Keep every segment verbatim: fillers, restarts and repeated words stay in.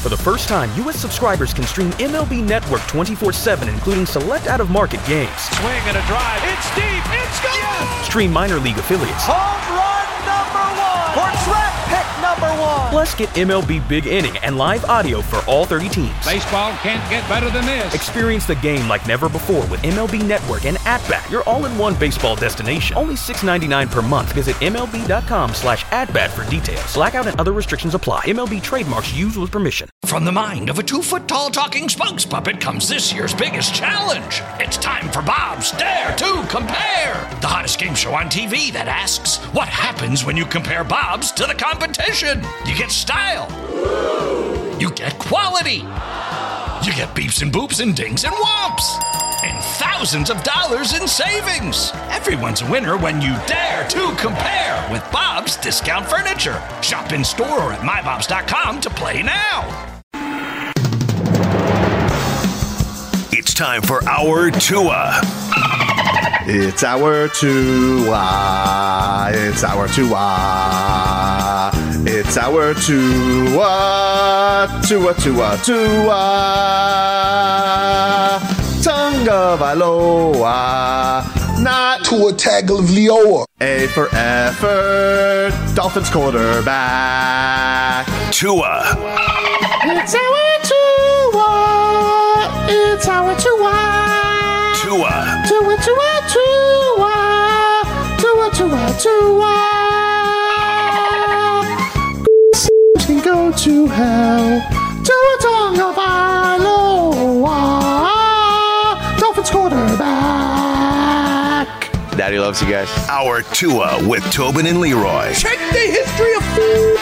For the first time, U S subscribers can stream M L B Network twenty-four seven, including select out-of-market games. Swing and a drive. It's deep. It's gone. Yes. Stream minor league affiliates. Home run number one. For draft pick number one. Plus, get M L B Big Inning and live audio for all thirty teams. Baseball can't get better than this. Experience the game like never before with M L B Network and At-Bat, your all-in-one baseball destination. Only six dollars and ninety-nine cents per month. Visit M L B dot com slash at-bat for details. Blackout and other restrictions apply. M L B trademarks used with permission. From the mind of a two-foot-tall talking Spunks puppet comes this year's biggest challenge. It's time for Bob's Dare to Compare, the hottest game show on T V that asks, what happens when you compare Bob's to the competition? You get style. You get quality. You get beeps and boops and dings and whomps. And thousands of dollars in savings. Everyone's a winner when you dare to compare with Bob's Discount Furniture. Shop in store or at my bobs dot com to play now. It's time for Our Tua. It's our Tua. It's our Tua. It's our Tua. Tua, Tua, Tua. Tonga Vailoa. Not Tua Tagovailoa. A for effort. Dolphins quarterback. Tua. It's our Tua. It's our Tua. Tua. Tua, Tua, Tua. Tua, Tua, Tua. Can go to hell. Tua Tagovailoa. Dolphins quarterback. Daddy loves you guys. Our Tua with Tobin and Leroy. Check the history of food.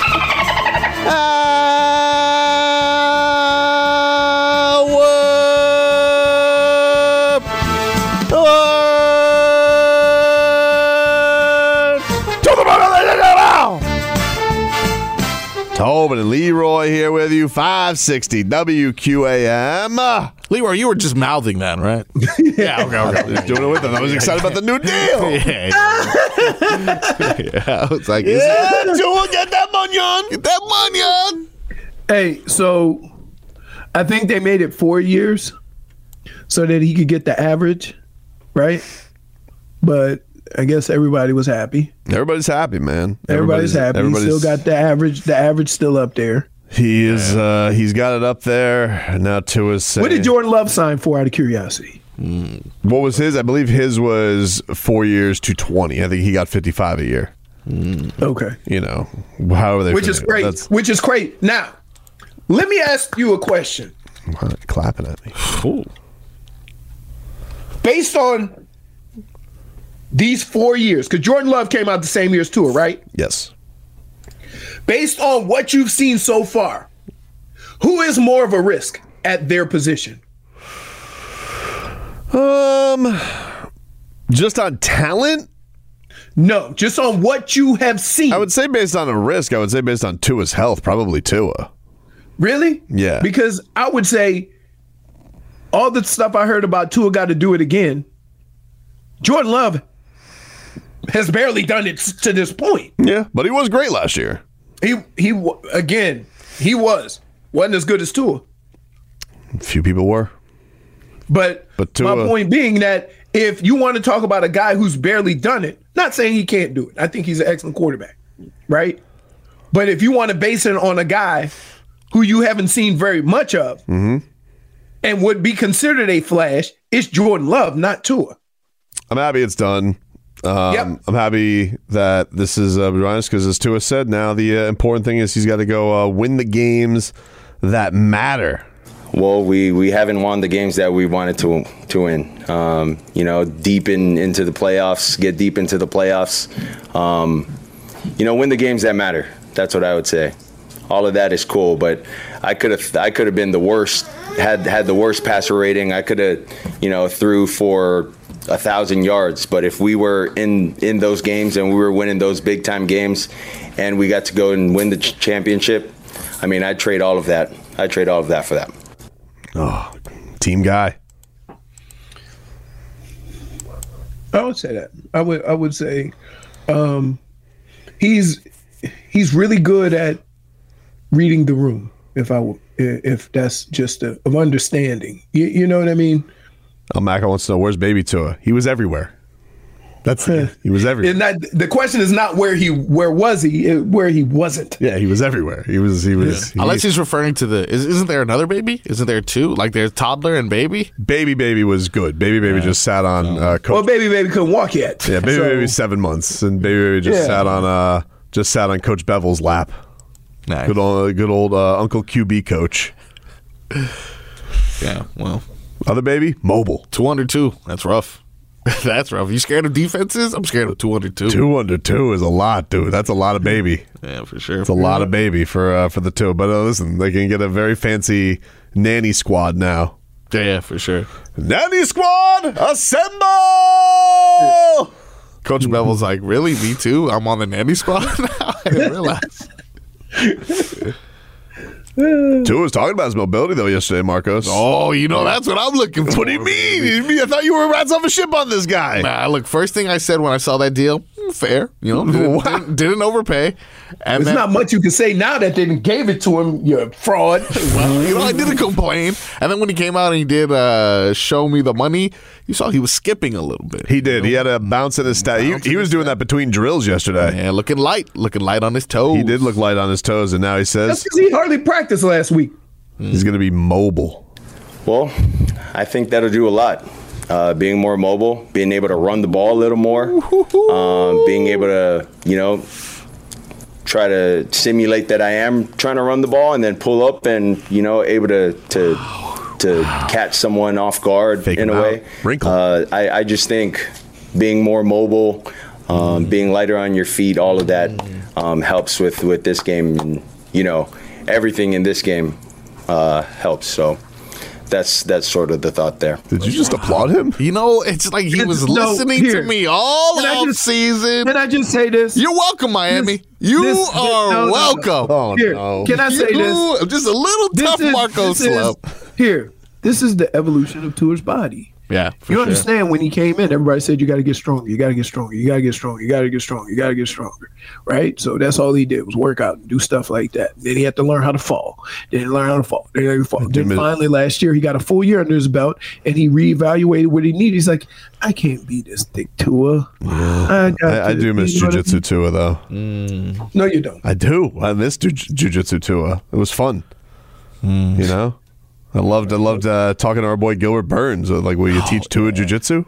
Tobin and Leroy here with you, five sixty W Q A M. Leroy, you were just mouthing that, right? Yeah, okay, okay. I was doing it with them. I was excited about the new deal. Yeah, yeah I was like, yeah, Tua, get that money, get that money. Hey, so I think they made it four years so that he could get the average, right? But I guess everybody was happy. Everybody's happy, man. Everybody's, everybody's happy. Everybody's, he still got the average. The average still up there. He is. Uh, he's got it up there now. Tua's saying. What did Jordan Love sign for? Out of curiosity. Mm. What was his? I believe his was four years to twenty. I think he got fifty-five a year. Mm. Okay. You know, how are they? Which is great. That's, which is great. Now, let me ask you a question. Why are you clapping at me? Ooh. Based on these four years, because Jordan Love came out the same year as Tua, right? Yes. Based on what you've seen so far, who is more of a risk at their position? Um, just on talent? No, just on what you have seen. I would say based on a risk, I would say based on Tua's health, probably Tua. Really? Yeah. Because I would say all the stuff I heard about Tua got to do it again. Jordan Love has barely done it to this point. Yeah, but he was great last year. He he again, he was. Wasn't as good as Tua. Few people were. But, but Tua, my point being that if you want to talk about a guy who's barely done it, not saying he can't do it. I think he's an excellent quarterback, right? But if you want to base it on a guy who you haven't seen very much of mm-hmm. and would be considered a flash, it's Jordan Love, not Tua. I'm happy it's done. Um, yep. I'm happy that this is uh, because, as Tua said, now the uh, important thing is he's got to go uh, win the games that matter. Well, we, we haven't won the games that we wanted to to win. Um, you know, deep in into the playoffs, get deep into the playoffs. Um, you know, win the games that matter. That's what I would say. All of that is cool, but I could have I could have been the worst. Had had the worst passer rating. I could have, you know, threw for a thousand yards. But if we were in, in those games and we were winning those big time games, and we got to go and win the ch- championship, I mean, I'd trade all of that. I'd trade all of that for that. Oh, team guy. I would say that. I would. I would say um, he's he's really good at reading the room. if I if that's just a, of understanding. You, you know what I mean? Oh, Mac wants to know, where's baby Tua? He was everywhere. That's it. He was everywhere. And that, the question is not where he where was he, it, where he wasn't. Yeah, he was everywhere. He was he was yeah. he, Unless he's referring to the is, isn't there another baby? Isn't there two? Like there's toddler and baby? Baby baby was good. Baby baby yeah. just sat on uh Coach. Well, baby baby couldn't walk yet. Yeah, baby so. baby seven months and baby baby just yeah. sat on uh just sat on Coach Bevel's lap. Nice. Good old good old uh, Uncle Q B coach. Yeah, well. Other baby, mobile. two under two. That's rough. That's rough. You scared of defenses? I'm scared of two under two. Two under two is a lot, dude. That's a lot of baby. Yeah, for sure. It's a lot of baby for uh, for the two. But uh, listen, they can get a very fancy nanny squad now. Yeah, yeah, for sure. Nanny squad, assemble! Coach Bevel's like, really? Me too? I'm on the nanny squad now? I didn't realize. Tua was talking about his mobility, though, yesterday, Marcos. Oh, you know, that's what I'm looking for. What do you mean? I thought you were rats off a ship on this guy. Nah, look, first thing I said when I saw that deal, fair. You know, didn't, didn't, didn't overpay. And There's then, not much you can say now that they gave it to him. You're a fraud. Well, you know, I didn't complain. And then when he came out and he did uh, show me the money, you saw he was skipping a little bit. He did. You know? He had a bounce in his stat. He, he was doing stat. that between drills yesterday. Yeah, looking light. Looking light on his toes. He did look light on his toes, and now he says... That's because he hardly practiced last week. He's going to be mobile. Well, I think that'll do a lot. Uh, being more mobile, being able to run the ball a little more, um, being able to, you know, try to simulate that I am trying to run the ball and then pull up and, you know, able to to, to catch someone off guard Fake in a way. Uh, I, I just think being more mobile, um, being lighter on your feet, all of that um, helps with, with this game. And, you know, everything in this game uh, helps. So that's that's sort of the thought there. Did you just applaud him? You know, it's like he was no, listening here. to me all can off just, season. Can I just say this? You're welcome, Miami. This, you this, are no, no, welcome. No. Oh, here, no. Can I say you, this? Just a little this tough is, Marco slope. Here, this is the evolution of Tua's body. Yeah, for you sure. understand when he came in, everybody said you got to get stronger, you got to get stronger, you got to get stronger, you got to get stronger, you got to get stronger, right? So that's all he did was work out and do stuff like that. Then he had to learn how to fall. Then he learned how to fall. Then he had to fall. Then finally last year he got a full year under his belt and he reevaluated what he needed. He's like, I can't be this thick Tua. Yeah. I, I, I do miss jiu-jitsu I mean? Tua though. Mm. No, you don't. I do. I miss jiu- jiu-jitsu Tua. It was fun. Mm. You know. I loved I loved uh, talking to our boy Gilbert Burns. Uh, like, will you oh, teach Tua yeah. jiu-jitsu?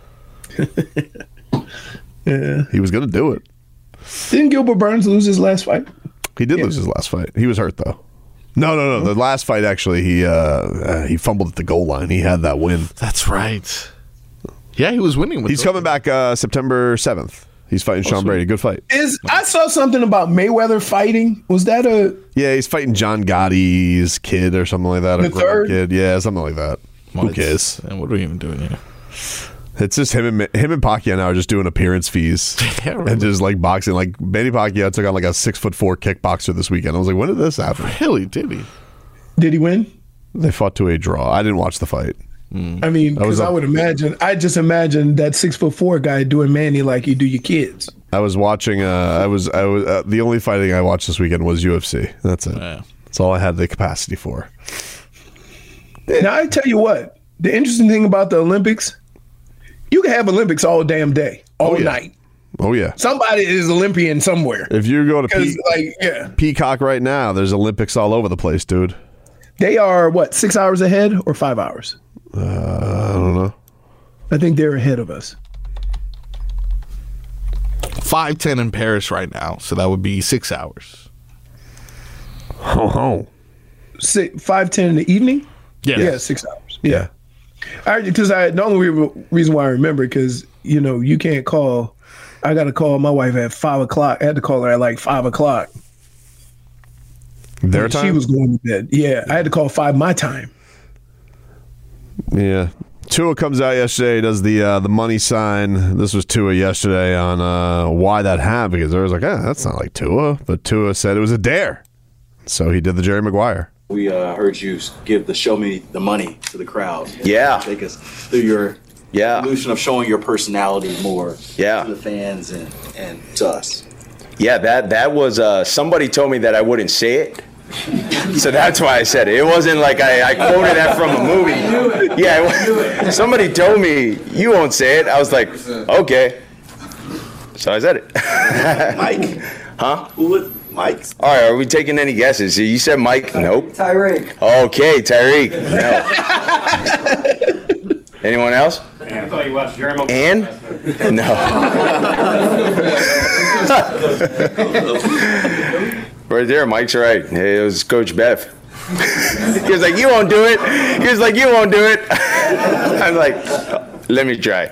Yeah. He was going to do it. Didn't Gilbert Burns lose his last fight? He did yeah. lose his last fight. He was hurt, though. No, no, no. The last fight, actually, he uh, uh, he fumbled at the goal line. He had that win. That's right. Yeah, he was winning. With He's coming back uh, September seventh. He's fighting oh, Sean sweet. Brady. Good fight. Is I saw something about Mayweather fighting. Was that a... Yeah, he's fighting John Gotti's kid or something like that. The third? Kid. Yeah, something like that. Well, Who cares? And what are we even doing here? It's just him and him and Pacquiao now are just doing appearance fees yeah, really. and just like boxing. Like Manny Pacquiao took on like a six foot four kickboxer this weekend. I was like, when did this happen? Really? Did he? Did he win? They fought to a draw. I didn't watch the fight. I mean, because I would imagine, I just imagine that six foot four guy doing Manny like you do your kids. I was watching. Uh, I was. I was. Uh, the only fighting I watched this weekend was U F C. That's it. Yeah. That's all I had the capacity for. Now I tell you what, the interesting thing about the Olympics, you can have Olympics all damn day, all oh, yeah. night. Oh yeah. Somebody is Olympian somewhere. If you go to Pe- like, yeah. Peacock right now, there's Olympics all over the place, dude. They are what, six hours ahead or five hours? Uh, I don't know. I think they're ahead of us. five ten in Paris right now, so that would be six hours. Oh, oh. Six, five ten in the evening? Yeah. Yeah, six hours. Yeah. Because I, I the only re- reason why I remember, because, you know, you can't call, I got to call my wife at five o'clock. I had to call her at like five o'clock. Their time? She was going to bed. Yeah, I had to call five my time. Yeah. Tua comes out yesterday, does the uh, the money sign. This was Tua yesterday on uh, why that happened, because they was like, eh, that's not like Tua. But Tua said it was a dare. So he did the Jerry Maguire. We uh, heard you give the show me the money to the crowd. Yeah. Take us through your yeah. evolution of showing your personality more yeah. to the fans and, and to us. Yeah, that that was uh, somebody told me that I wouldn't say it So that's why I said it. It wasn't like I, I quoted that from a movie. Yeah, it, somebody told me, you won't say it. I was like, okay. So I said it. Mike? Huh? Who would? Mike? All right, are we taking any guesses? You said Mike? Nope. Tyreek. Okay, Tyreek. No. Anyone else? I thought you watched Jeremy. And? No. Right there, Mike's right. It was Coach Bev. He was like, you won't do it. He was like, you won't do it. I'm like, let me try.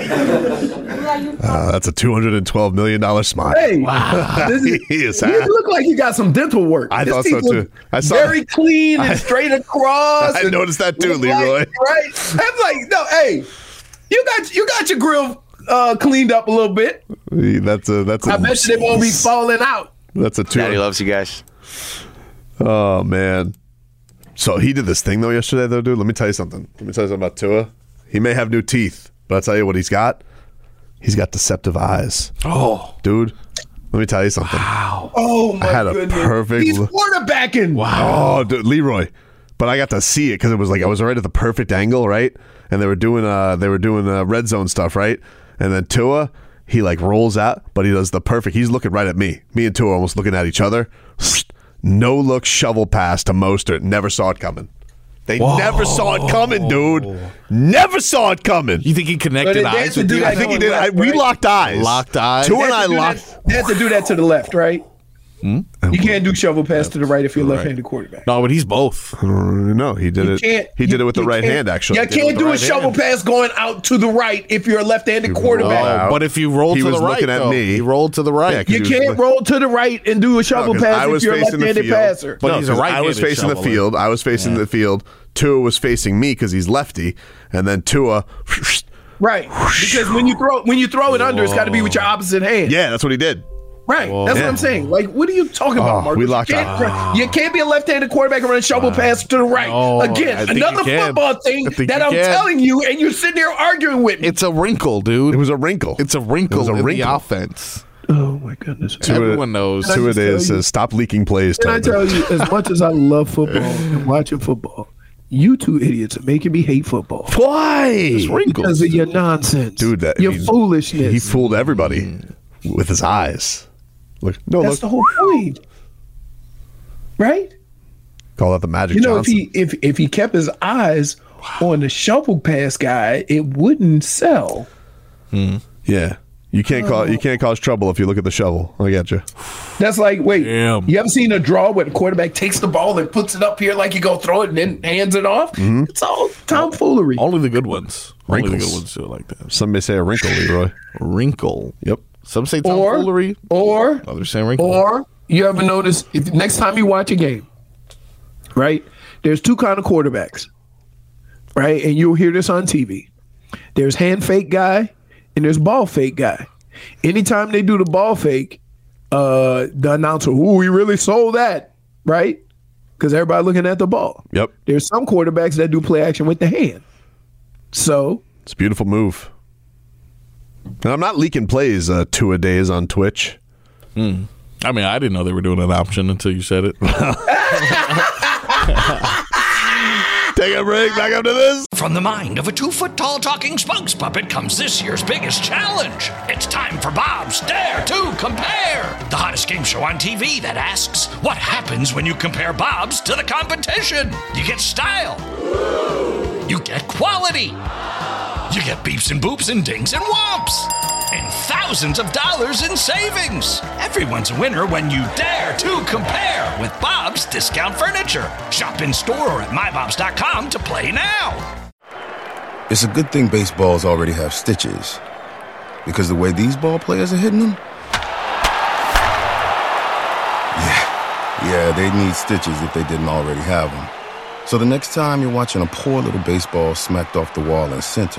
Uh, that's a two hundred twelve million dollars smile. Hey, wow. This is, he is you look like you got some dental work. I this thought so too. I saw very that. clean and I, straight across. I noticed that too, Leroy. Like, right? I'm like, no, hey, you got you got your grill uh, cleaned up a little bit. That's a that's. A, I bet you they won't be falling out. That's a two. Daddy loves you guys. Oh man. So he did this thing though yesterday though, dude. Let me tell you something. Let me tell you something about Tua. He may have new teeth, but I'll tell you what he's got. He's got deceptive eyes. Oh, dude. Let me tell you something. Wow. Oh my I had a goodness. perfect. He's quarterbacking. Wow. Oh, dude, Leroy. But I got to see it because it was like I was right at the perfect angle, right? And they were doing uh they were doing uh, red zone stuff, right? And then Tua, he like rolls out, but he does the perfect. He's looking right at me. Me and Tua are almost looking at each other. No look shovel pass to Mostert. Never saw it coming. They Whoa. never saw it coming, dude. Never saw it coming. You think he connected eyes with you? I think he did. I, we locked eyes. Locked eyes. Tua and I locked. That, they have to do that to the left, right? Hmm? You can't do shovel pass to the right if you're a left-handed quarterback. No, but he's both. Uh, no, he did You it. can't- He did you- it with the you right can't- hand, actually. You He did it can't with do the a right shovel hand. pass going out to the right if you're a left-handed rolled quarterback. out. But if you roll He to the was right, looking at though, me. he rolled to the right. Yeah, 'cause You he was can't look- roll to the right and do a shovel No, 'cause pass I was if you're a facing the left-handed field. passer. But No, he's a 'cause I right-handed was facing the shoveler. field. I was facing Yeah. the field. Tua was facing me because he's lefty, and then Tua. Right. Because when you throw when you throw it under, it's got to be with your opposite hand. Yeah, that's what he did. Right. Whoa. That's Yeah. what I'm saying. Like, what are you talking about, Oh, Marcus? we locked you, up. can't, you can't be a left-handed quarterback and run a shovel pass to the right. No, Again, I think another you can. football thing I think that you I'm can. telling you, and you're sitting there arguing with me. It's a wrinkle, dude. It was a wrinkle. It's a wrinkle It was a in wrinkle. the offense. Oh my goodness. Tua- Everyone knows. Tua just tell days you- says, "Stop leaking plays." Can I Tobin." tell you, as much as I love football and watching football, you two idiots are making me hate football. Why? It's wrinkles. Because of your nonsense. Dude, that your I mean, foolishness. He fooled everybody with his eyes. Look, no, That's look. the whole point. Right? Call that the Magic You know, Johnson. if he if if he kept his eyes on the shovel pass guy, it wouldn't sell. Yeah, you can't call you can't cause trouble if you look at the shovel. I get you. That's like, wait, Damn. you ever seen a draw where the quarterback takes the ball and puts it up here like you go throw it and then hands it off? Mm-hmm. It's all tomfoolery. Only the good ones. Only the Wrinkles. good ones do it like that. Some may say a wrinkle, Leroy. Wrinkle. Yep. Some say Or, tomfoolery. or, Others say wrinkle. or you ever notice if next time you watch a game, right? There's two kind of quarterbacks, right? And you'll hear this on T V. There's hand fake guy and there's ball fake guy. Anytime they do the ball fake, uh, the announcer, ooh, he really sold that, right? Because everybody looking at the ball. Yep. There's some quarterbacks that do play action with the hand. So It's a beautiful move. And I'm not leaking plays uh, two a days on Twitch. Hmm. I mean, I didn't know they were doing an option until you said it. Take a break. Back up to this. From the mind of a two-foot-tall talking spokes puppet comes this year's biggest challenge. It's time for Bob's Dare to Compare, the hottest game show on T V that asks, what happens when you compare Bob's to the competition? You get style. You get quality. You get beeps and boops and dings and whomps. And thousands of dollars in savings. Everyone's a winner when you dare to compare with Bob's Discount Furniture. Shop in store or at my bobs dot com to play now. It's a good thing baseballs already have stitches. Because the way these ball players are hitting them? Yeah, yeah, they need stitches if they didn't already have them. So the next time you're watching a poor little baseball smacked off the wall in center,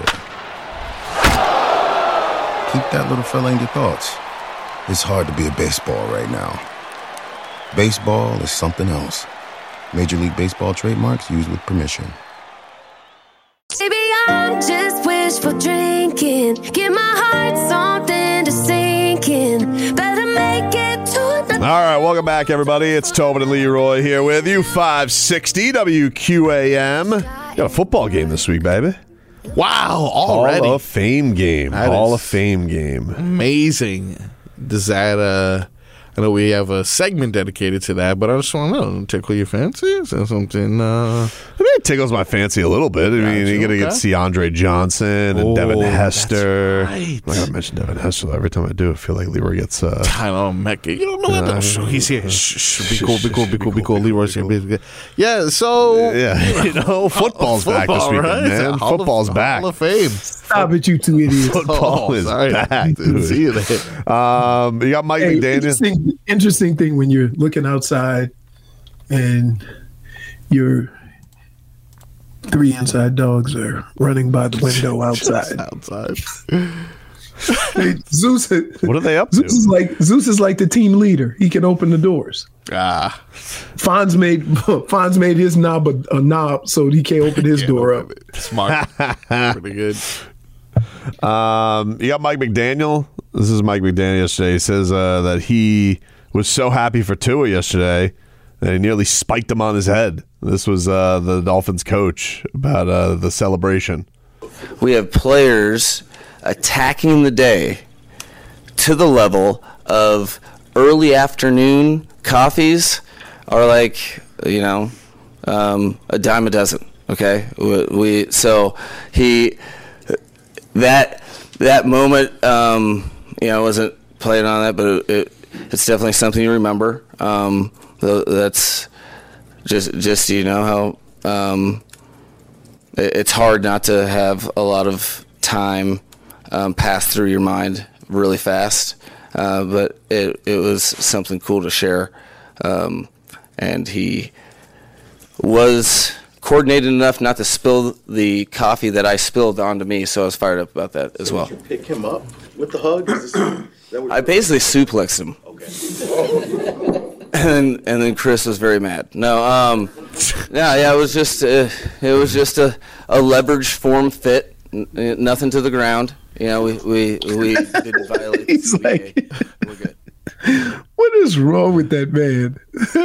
keep that little fella in your thoughts. It's hard to be a baseball right now. Baseball is something else. Major League Baseball trademarks used with permission. Baby, I'm just wishful drinking. Give my heart something to sink in. Better make it to All right, welcome back, everybody. It's Tobin and Leroy here with you. five sixty W Q A M. Got a football game this week, baby. Wow, already. Hall of Fame game. That Hall is of Fame game. Amazing. Does that, uh, I know we have a segment dedicated to that, but I just want to know, tickle your fancy? Is that something? Uh... I mean, it tickles my fancy a little bit. I mean, you're going to get to see Andre Johnson and Oh, Devin Hester. that's right. I'm not going to mention Devin Hester, though. Every time I do, I feel like Leroy gets... Uh, I don't know, Mecca. You don't know what? Uh, Shh, he's here. Shh, shh, be cool, be cool, be cool, be cool. Leroy's here. Be good. Yeah, so... Yeah, you know, football's back this Football, weekend, right? man. Hall of- Football's back. Hall of Fame. Stop it, you two idiots. Football Oh, is sorry. back, Didn't dude. see you there. Um, you got Mike Hey, McDaniel. interesting, interesting thing when you're looking outside and your three inside dogs are running by the window outside. Outside. Hey, Zeus, What are they up Zeus to? is like Zeus is like the team leader. He can open the doors. Ah. Fonz made Fonz made his knob a, a knob so he can't open his door up. Smart. Pretty good. Um, you got Mike McDaniel. This is Mike McDaniel yesterday. He says uh, that he was so happy for Tua yesterday that he nearly spiked him on his head. This was uh, the Dolphins coach about uh, the celebration. We have players attacking the day to the level of early afternoon coffees are like, you know, um, a dime a dozen. Okay, we, we so he that that moment, um, you know, I wasn't playing on that, but it, it, it's definitely something you remember. Um, that's just just you know how um, it, it's hard not to have a lot of time um, pass through your mind really fast, uh, but it it was something cool to share, um, and he was coordinated enough not to spill the coffee that I spilled onto me, so I was fired up about that as well. Did you pick him up with the hug? Is this, is that what I basically suplexed him. Okay. And then, and then Chris was very mad. No, um, yeah, yeah, it was just uh, it was just a, a leverage form fit, n- nothing to the ground. You know, we we, we didn't violate. He's the like, C B A. We're good. What is wrong with that man?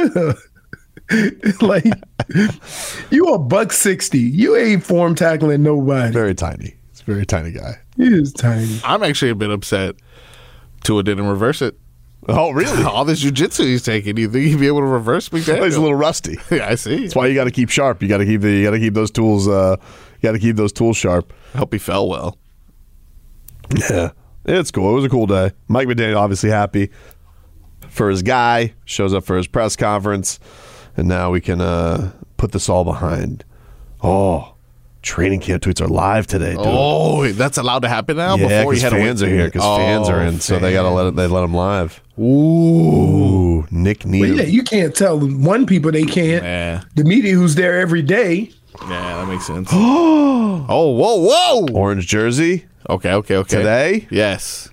Like, you a buck sixty. You ain't form tackling nobody. Very tiny. It's a very tiny guy. He is tiny. I'm actually a bit upset Tua didn't reverse it. Oh, really? All this jiu-jitsu he's taking, you think he'd be able to reverse McDaniel? He's a little rusty. Yeah, I see. That's why you got to keep sharp. You got to keep the. You got to keep those tools. Uh, you got to keep those tools sharp. I hope he fell well. Yeah, it's cool. It was a cool day. Mike McDaniel obviously happy for his guy. Shows up for his press conference, and now we can uh, put this all behind. Oh, training camp tweets are live today, dude. Oh, that's allowed to happen now. Yeah, before you because had to fans wait are to- here. Because Oh, fans are in, so they gotta let it. They let them live. Ooh, Ooh Nick But Needham. yeah, you can't tell one people they can't. Yeah, The media who's there every day. yeah, that makes sense. oh, whoa, whoa! Orange jersey Okay, okay, okay. today. Yes.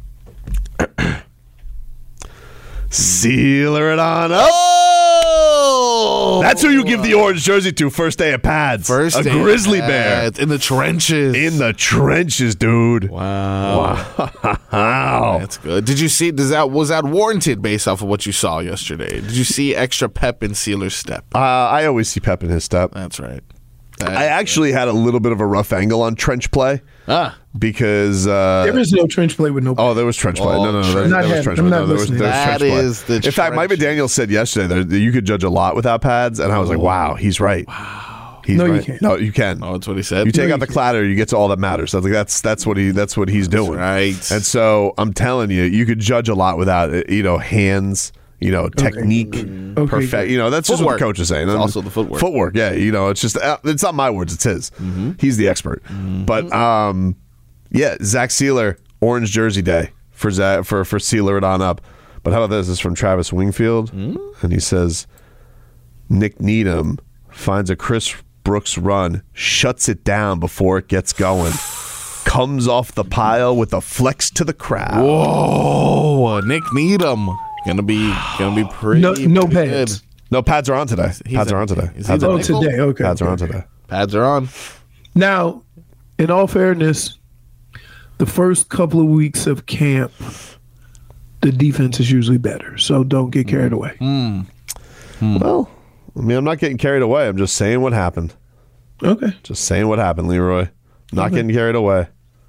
Sealer it on up. Oh, That's who you give the orange jersey to first day of pads. First a day grizzly of bear pads, in the trenches. in the trenches, dude. Wow. Wow. That's good. Did you see? Does that was that warranted based off of what you saw yesterday? Did you see extra pep in Sealer's step? Uh, I always see pep in his step. That's right. I actually had a little bit of a rough angle on trench play. Ah. Because uh, There is no trench play with no. oh, there was trench play. No, no, no, there, I'm not there was having- trench I'm play. not No, there was, listening. there was That trench play. is the In fact, Mike trench. McDaniel said yesterday that you could judge a lot without pads, and I was like, wow, he's right. Wow, he's No, you right. can't. No, you can. Oh, that's what he said. You take No, out you the clatter, you get to all that matters. That's like that's that's what he that's what he's doing. right. And so I'm telling you, you could judge a lot without uh, you know hands, you know technique, Okay, perfect. good. You know that's just Footwork. what the coach is saying. It's And also the footwork. Footwork, yeah. You know, it's just uh, it's not my words, it's his. He's the expert. But um, yeah, Zach Sealer, orange jersey day for Zach, for for Sealer it on up. But how about this? This is from Travis Wingfield, and he says Nick Needham finds a Chris Brooks run, shuts it down before it gets going, comes off the pile with a flex to the crowd. Whoa, Nick Needham gonna be gonna be pretty. No- no pretty pads. good. No, pads are on today. He's Pads a- are on today. is he Pads the are Oh, on nickel? today. Okay. Pads are on okay. today. Pads are on. Now, in all fairness, the first couple of weeks of camp, the defense is usually better. So don't get carried away. Mm. Mm. Well, I mean, I'm not getting carried away. I'm just saying what happened. Okay. Just saying what happened, Leroy. Not Okay. getting carried away.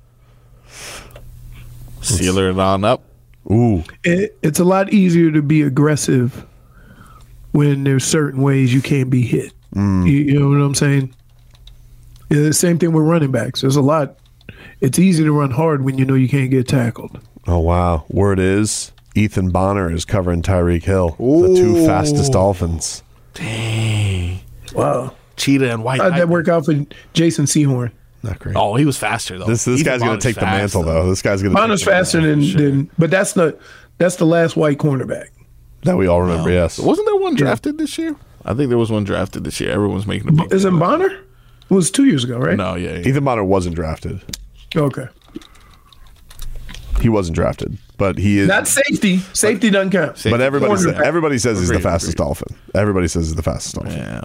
Sealer it on up. Ooh. It, it's a lot easier to be aggressive when there's certain ways you can't be hit. Mm. You, you know what I'm saying? Yeah, the same thing with running backs. There's a lot. It's easy to run hard when you know you can't get tackled. Oh, wow. Word is Ethan Bonner is covering Tyreek Hill, the two fastest Dolphins. Dang. Wow. Cheetah and White. How'd that work out for Jason Sehorn? Not great. Oh, he was faster, though. This this Ethan guy's going Bonner's to take the fast, mantle, though. This guy's going to Bonner's faster than, than, but that's the that's the last white cornerback. That we all remember, yes. Wasn't there one drafted this year? I think there was one drafted this year. Everyone's making a big Isn't Bonner? It was two years ago, right? No, yeah, yeah. Ethan Bonner wasn't drafted. Okay. He wasn't drafted, but he is. Not safety. Safety doesn't count. But everybody, sa- Cornerback. everybody says he's the Agreed, fastest Dolphin. Everybody says he's the fastest Dolphin. Yeah.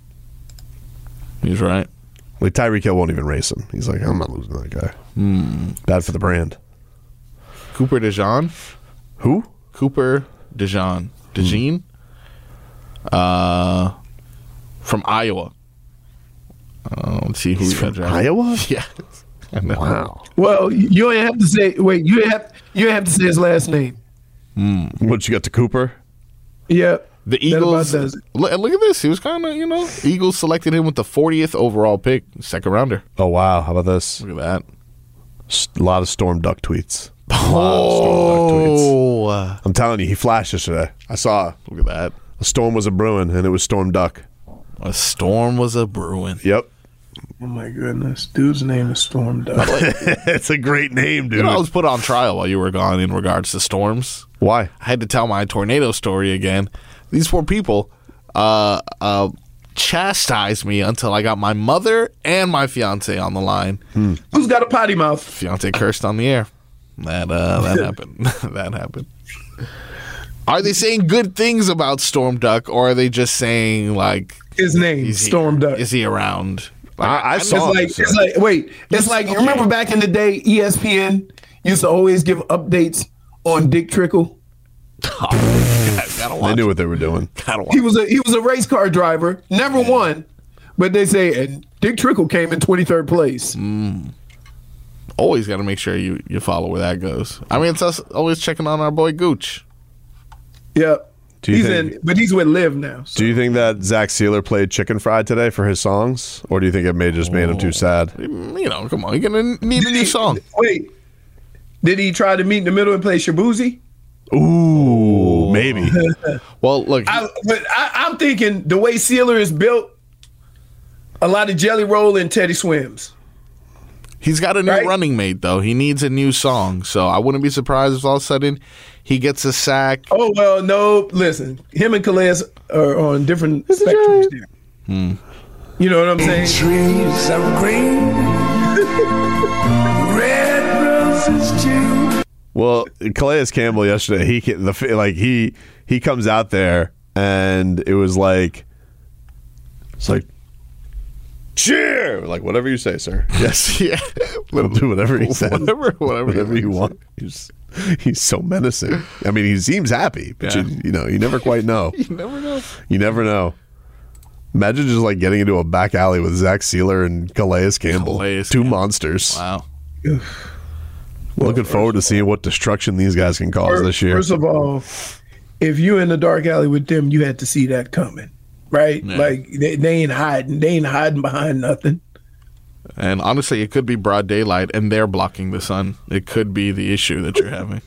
He's right. Like Tyreek Hill won't even race him. He's like, I'm not losing to that guy. Hmm. Bad for the brand. Cooper DeJean. Who? Cooper DeJean. DeJean? Uh, from Iowa. Uh, let's see who He's he got from drafted. Iowa? Yeah. I know. Wow. Well, you don't have to say. Wait, you have you have to say his last name. What you got to Cooper? Yeah. The That about Eagles. does it. Look, look at this. He was kind of, you know, Eagles selected him with the fortieth overall pick, second rounder. Oh, wow. How about this? Look at that. S- A lot of Storm Duck tweets. A lot of Storm Duck tweets. Oh, I'm telling you, he flashed yesterday. I saw look at that. a storm was a brewing, and it was Storm Duck. A storm was a brewing. Yep. Oh my goodness, dude's name is Storm Duck. It's a great name, dude. You know, I was put on trial while you were gone in regards to storms. Why? I had to tell my tornado story again. These poor people uh, uh, chastised me until I got my mother and my fiance on the line. Hmm. Who's got a potty mouth? Fiance cursed on the air. That uh, that happened. That happened. Are they saying good things about Storm Duck, or are they just saying like His name, is he- Storm Duck. Is he around? Like, I, I It's saw like it. it's like wait, it's like you remember back in the day, E S P N used to always give updates on Dick Trickle. Gotta They watch. knew what they were doing. Gotta watch. He was a he was a race car driver, never won, but they say and Dick Trickle came in twenty-third place. Always got to make sure you, you follow where that goes. I mean, it's us always checking on our boy Gooch. Yep. Do you he's think- in, but he's with Liv now. So. Do you think that Zach Sealer played Chicken Fried today for his songs, or do you think it may just made him too sad? You know, come on, you're gonna need a new song. Wait, did he try to meet in the middle and play Shabuzi? Ooh, maybe. Well, look, I, but I, I'm thinking the way Sealer is built, a lot of Jelly Roll and Teddy Swims. he's got a new Right? running mate though. He needs a new song, so I wouldn't be surprised if all of a sudden he gets a sack. Oh well, no. Listen, him and Calais are on different spectrums there. Hmm. You know what I'm saying? Trees of green, red roses too. Well, Calais Campbell yesterday, he ca- the like he he comes out there and it was like it's like cheer, like whatever you say, sir. Yes, Yeah, we'll do whatever he says, whatever, whatever, whatever you want. He's he's so menacing. I mean, he seems happy, but Yeah. you, you know, you never quite know. You never know. You never know. Imagine just like getting into a back alley with Zach Sealer and Calais Campbell, Calais two Campbell. monsters. Wow. Looking forward to seeing what destruction these guys can cause First, this year. first of all, if you in the dark alley with them, you had to see that coming, right? Yeah. Like they, they ain't hiding. They ain't hiding behind nothing. And honestly, it could be broad daylight, and they're blocking the sun. It could be the issue that you're having.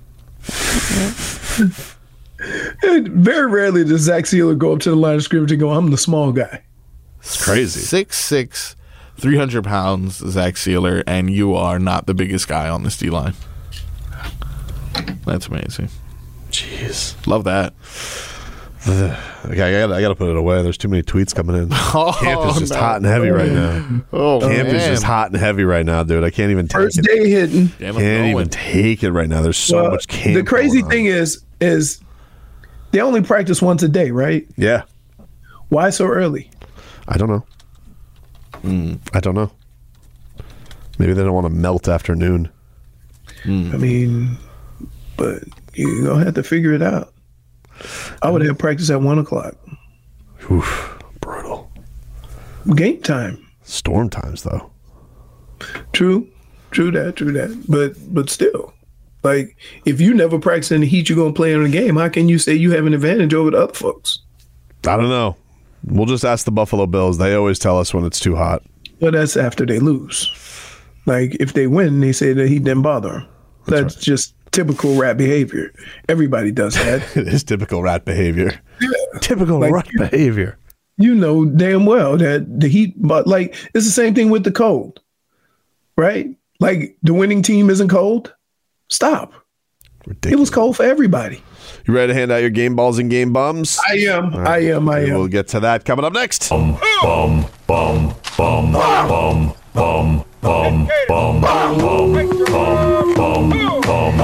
And very rarely does Zach Sealer go up to the line of scrimmage and go, "I'm the small guy." It's crazy. Six six, three hundred pounds, Zach Sealer, and you are not the biggest guy on this D line. That's amazing. Jeez. Love that. Okay, I gotta, I gotta put it away. There's too many tweets coming in. Oh, Camp is just no. hot and heavy right now. Oh, Camp is man. just hot and heavy right now, dude. I can't even take First it. day hitting. Damn, I'm Can't going. even take it right now. There's so Well, much camp. the crazy going on. thing is, is they only practice once a day, right? Yeah, Why so early? I don't know. Mm. I don't know. Maybe they don't want to melt after noon. I mean, but You're gonna have to figure it out. I would have practice at one o'clock. Oof, brutal. Game time. Storm times though. True, true that, true that. But but still, like if you never practice in the heat, you're gonna play in the game. How can you say you have an advantage over the other folks? I don't know. We'll just ask the Buffalo Bills. They always tell us when it's too hot. Well, that's after they lose. Like if they win, they say that he didn't bother them. That's, that's right. Just typical rat behavior. Everybody does that. It is typical rat behavior. Yeah. Typical like, rat you, behavior. You know damn well that the heat, but like it's the same thing with the cold, right? Like the winning team isn't cold. Stop. Ridiculous. It was cold for everybody. You ready to hand out your game balls and game bums? I am. Right. I am. I am. We'll get to that coming up next. Bum, bum, bum, bum, bum, bum, bum, bum, bum, bum, bum, bum, bum,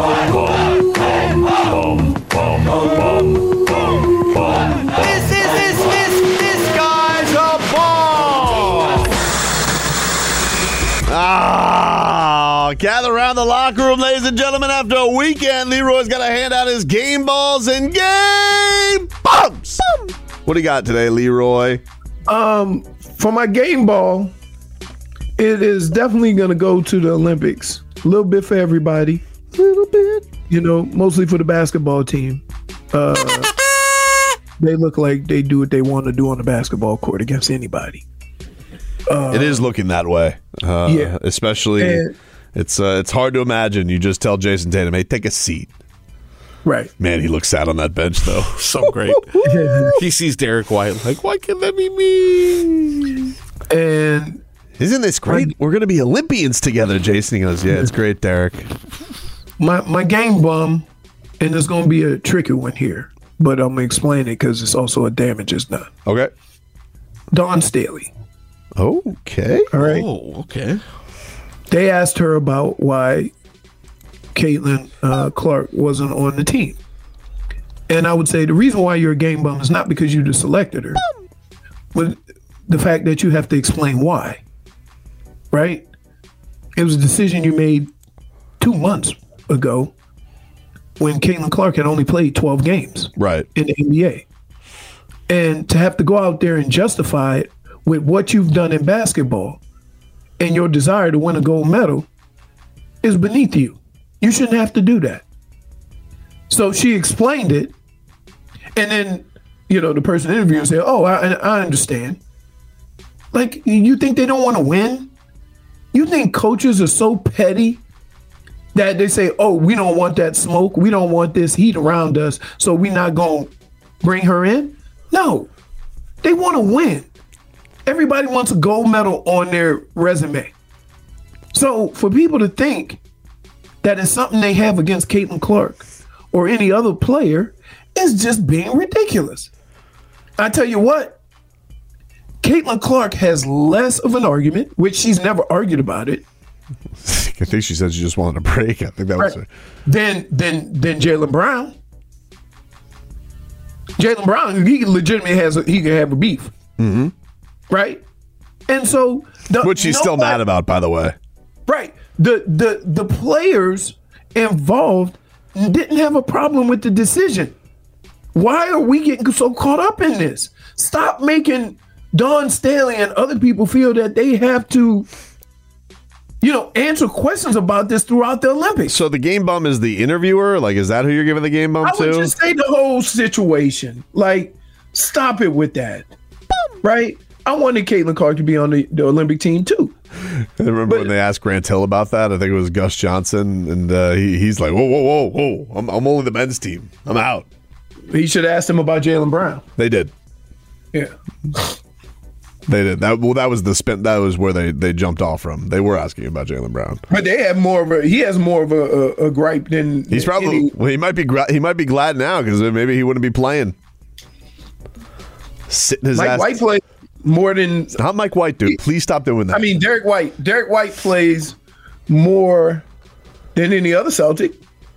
bum, bum, bum, bum. This is this this this guy's a ball. Ah, gather around the locker room, ladies and gentlemen. After a weekend, Leroy's got to hand out his game balls and game bumps. What do you got today, Leroy? Um, for my game ball, it is definitely going to go to the Olympics. A little bit for everybody. A little bit. You know, mostly for the basketball team. Uh, they look like they do what they want to do on the basketball court against anybody. Uh, it is looking that way. Uh, yeah. Especially, and, it's uh, it's hard to imagine. You just tell Jason Tatum, hey, take a seat. Right. Man, he looks sad on that bench, though. So great. He sees Derek White like, why can't that be me? And isn't this great? We're going to be Olympians together, Jason. He goes, yeah, it's great, Derek. My my game bum, and there's going to be a tricky one here, but I'm going to explain it because it's also a damages done. Okay. Dawn Staley. Okay. All right. Oh, okay. They asked her about why Caitlin uh, Clark wasn't on the team. And I would say the reason why you're a game bum is not because you just selected her, but the fact that you have to explain why. Right? It was a decision you made two months ago when Caitlin Clark had only played twelve games right. in the N B A. And to have to go out there and justify it with what you've done in basketball and your desire to win a gold medal is beneath you. You shouldn't have to do that. So she explained it, and then, you know, the person interviewing said, oh, I, I understand. Like, you think they don't want to win? You think coaches are so petty that they say, oh, we don't want that smoke. We don't want this heat around us, so we're not going to bring her in? No. They want to win. Everybody wants a gold medal on their resume. So for people to think that it's something they have against Caitlin Clark or any other player is just being ridiculous. I tell you what, Caitlin Clark has less of an argument, which she's never argued about it. I think she said she just wanted a break. I think that right. was her. Then, then, then Jaylen Brown. Jaylen Brown, he legitimately has a, he can have a beef. Mm-hmm. Right? And so the, which she's still mad about, by the way. Right. The the the players involved didn't have a problem with the decision. Why are we getting so caught up in this? Stop making Dawn Staley and other people feel that they have to, you know, answer questions about this throughout the Olympics. So the game bum is the interviewer? Like, is that who you're giving the game bum I to? would just say the whole situation. Like, stop it with that. Right? I wanted Caitlin Clark to be on the, the Olympic team too. I remember but, when they asked Grant Hill about that. I think it was Gus Johnson, and uh, he, he's like, "Whoa, whoa, whoa, whoa! I'm, I'm only the men's team. I'm out." He should have asked him about Jaylen Brown. They did. Yeah, they did. That well, that was the spin. That was where they, they jumped off from. They were asking about Jaylen Brown, but they have more of a. He has more of a, a, a gripe than he's probably. Any, well, he might be. He might be glad now because maybe he wouldn't be playing. Sitting his Mike ass. White played more than not Mike White, dude. Please stop doing that. I mean, Derek White. Derek White plays more than any other Celtic.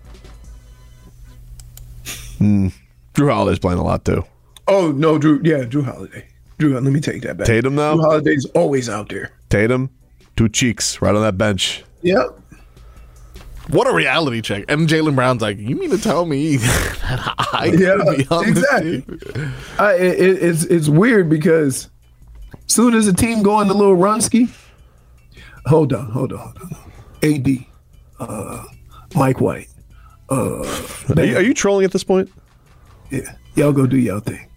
Hmm. Drew Holiday's playing a lot too. Oh no, Drew. Yeah, Drew Holiday. Drew. Let me take that back. Tatum though. Drew Holiday's always out there. Tatum, two cheeks right on that bench. Yep. What a reality check. And Jaylen Brown's like, you mean to tell me that I could Yeah, be on exactly. this team? I, it, it's it's weird because as soon as a team go on the little runski, hold on, hold on, hold on. A D, uh, Mike White. Uh, are, you, are you trolling at this point? Yeah, y'all go do y'all thing.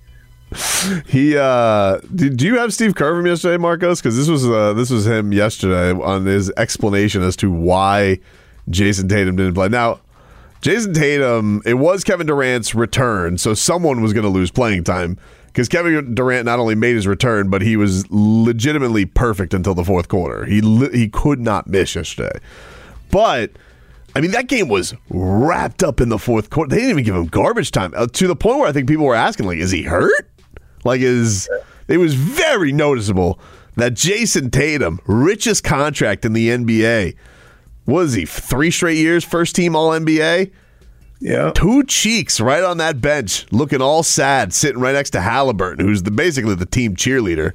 He uh did do you have Steve Kerr from yesterday, Marcos? Because this was uh this was him yesterday on his explanation as to why Jason Tatum didn't play. Now, Jason Tatum, it was Kevin Durant's return, so someone was going to lose playing time because Kevin Durant not only made his return, but he was legitimately perfect until the fourth quarter. He li- he could not miss yesterday, but. I mean, that game was wrapped up in the fourth quarter. They didn't even give him garbage time uh, to the point where I think people were asking, like, is he hurt? Like, is it was very noticeable that Jason Tatum, richest contract in the N B A, was he three straight years, first team All N B A? Yeah. Two cheeks right on that bench, looking all sad, sitting right next to Halliburton, who's the basically the team cheerleader.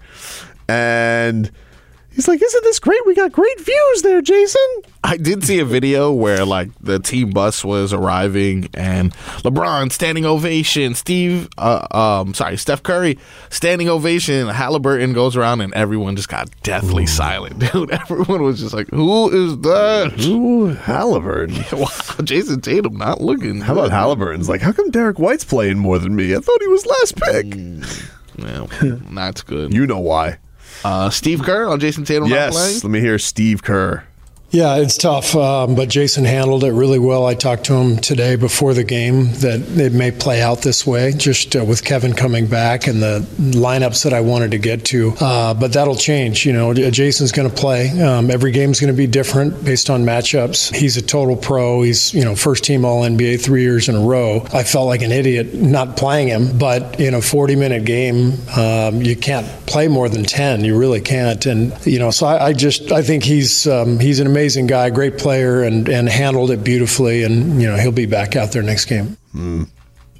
And he's like, isn't this great? We got great views there, Jason. I did see a video where like the team bus was arriving and LeBron standing ovation, Steve, uh, um, sorry, Steph Curry standing ovation. Halliburton goes around and everyone just got deathly Ooh. silent, dude. Everyone was just like, "Who is that? Ooh, Halliburton." Wow, Jason Tatum not looking. How good. about Halliburton's like, how come Derek White's playing more than me? I thought he was last pick. Mm, well, that's good. You know why? Uh, Steve Kerr on Jason Tatum yes, not playing? Let me hear Steve Kerr. Yeah, it's tough, um, but Jason handled it really well. I talked to him today before the game that it may play out this way, just uh, with Kevin coming back and the lineups that I wanted to get to. Uh, but that'll change. You know, Jason's going to play. Um, every game's going to be different based on matchups. He's a total pro. He's, you know, first team All N B A three years in a row. I felt like an idiot not playing him, but in a forty-minute game, um, you can't play more than ten. You really can't. And, you know, so I, I just, I think he's um, he's an amazing guy, great player, and, and handled it beautifully. And, you know, he'll be back out there next game. Mm.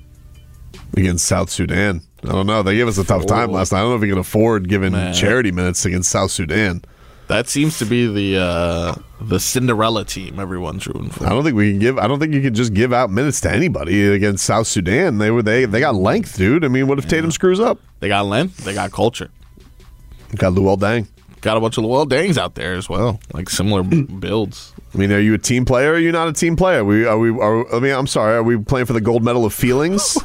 Against South Sudan. I don't know. They gave us a tough time last night. I don't know if he can afford giving Man. charity minutes against South Sudan. That seems to be the uh, the Cinderella team everyone's rooting for. I don't think we can give. I don't think you can just give out minutes to anybody against South Sudan. They were they they got length, dude. I mean, what if yeah. Tatum screws up? They got length. They got culture. Got Luol Deng. Got a bunch of Luol Dengs out there as well, like similar builds. I mean, are you a team player or are you not a team player? Are we, are we, are, I mean, I'm sorry, are we playing for the gold medal of feelings?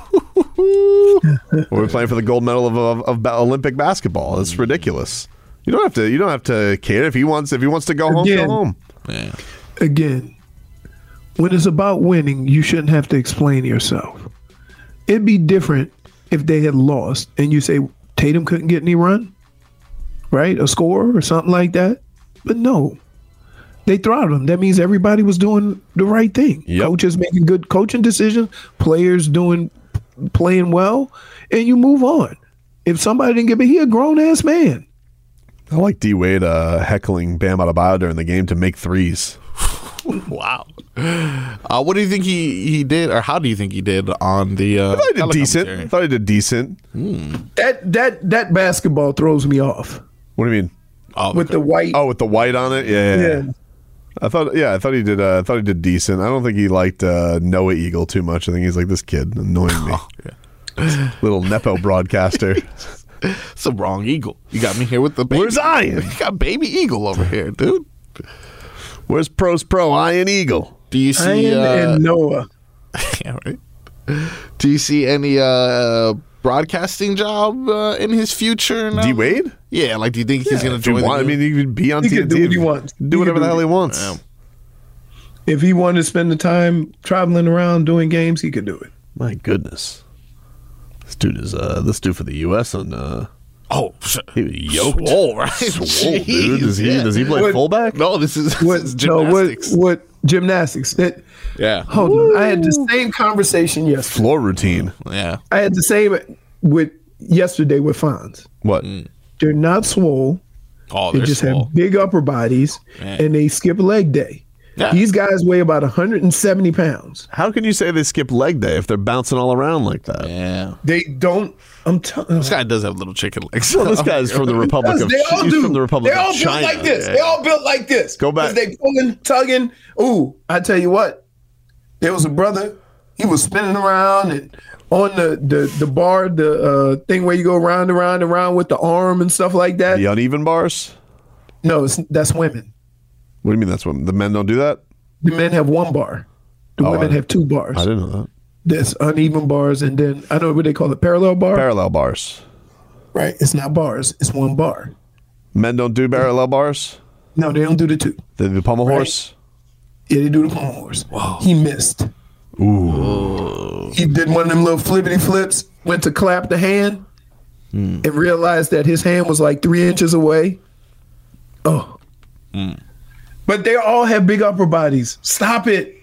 Or are we playing for the gold medal of, of, of Olympic basketball? It's ridiculous. You don't have to. You don't have to care if he wants. If he wants to go home, Again, go home. Yeah. Again, when it's about winning, you shouldn't have to explain yourself. It'd be different if they had lost and you say Tatum couldn't get any run, right? A score or something like that. But no, they throttled him. That means everybody was doing the right thing. Yep. Coaches making good coaching decisions, players doing playing well, and you move on. If somebody didn't get it, he a grown ass man. I like D Wade uh, heckling Bam Adebayo during the game to make threes. Wow. Uh, what do you think he, he did, or how do you think he did on the? Uh, I thought he did decent. I thought he did decent. Hmm. That that that basketball throws me off. What do you mean? Oh, with the white. Oh, with the white on it. Yeah. yeah. Yeah. I thought. Yeah, I thought he did. Uh, I thought he did decent. I don't think he liked uh, Noah Eagle too much. I think he's like, this kid annoying me. Oh, yeah. Little nepo broadcaster. It's the wrong eagle. You got me here with the baby. Where's Ian? You got baby eagle over here, dude. Where's Pros Pro Ian Eagle? Do you see Ian uh, and Noah? Yeah, right. Do you see any uh, broadcasting job uh, in his future? Now? D Wade? Yeah, like do you think yeah, he's going to join? Want, I mean, he could be on he T N T. Can do what he wants. Do whatever the hell he wants. Yeah. If he wanted to spend the time traveling around doing games, he could do it. My goodness. This dude is uh, this dude for the U S on uh oh he was yoked. Swole, right? Swole, dude. Does he yeah. does he play what, fullback? No, this is, this what, is gymnastics. No, what, what gymnastics? That, yeah. Hold Woo. on. I had the same conversation yesterday. Floor routine. Yeah. I had the same with yesterday with Fonz. What? Mm. They're not swole. Oh, they they're just swole. have big upper bodies, Man. and they skip leg day. Yeah. These guys weigh about one hundred seventy pounds. How can you say they skip leg day if they're bouncing all around like that? Yeah. They don't. I'm telling. This guy does have little chicken legs. Well, this guy's from the Republic of They all he's do. from the Republic They all of built China. like this. Yeah. They all built like this. Go back. 'Cause They pulling, tugging. Ooh, I tell you what. There was a brother. He was spinning around and on the the, the bar, the uh, thing where you go round and round and round with the arm and stuff like that. The uneven bars? No, it's, that's women. What do you mean that's women? The men don't do that? The men have one bar. The Oh, women I- have two bars. I didn't know that. There's uneven bars, and then I don't know what they call it, parallel bar. Parallel bars. Right? It's not bars. It's one bar. Men don't do parallel bars? No, they don't do the two. They do the pommel Right. horse? Yeah, they do the pommel horse. He missed. Ooh. He did one of them little flippity flips, went to clap the hand, and realized that his hand was like three inches away. Oh. But they all have big upper bodies. Stop it.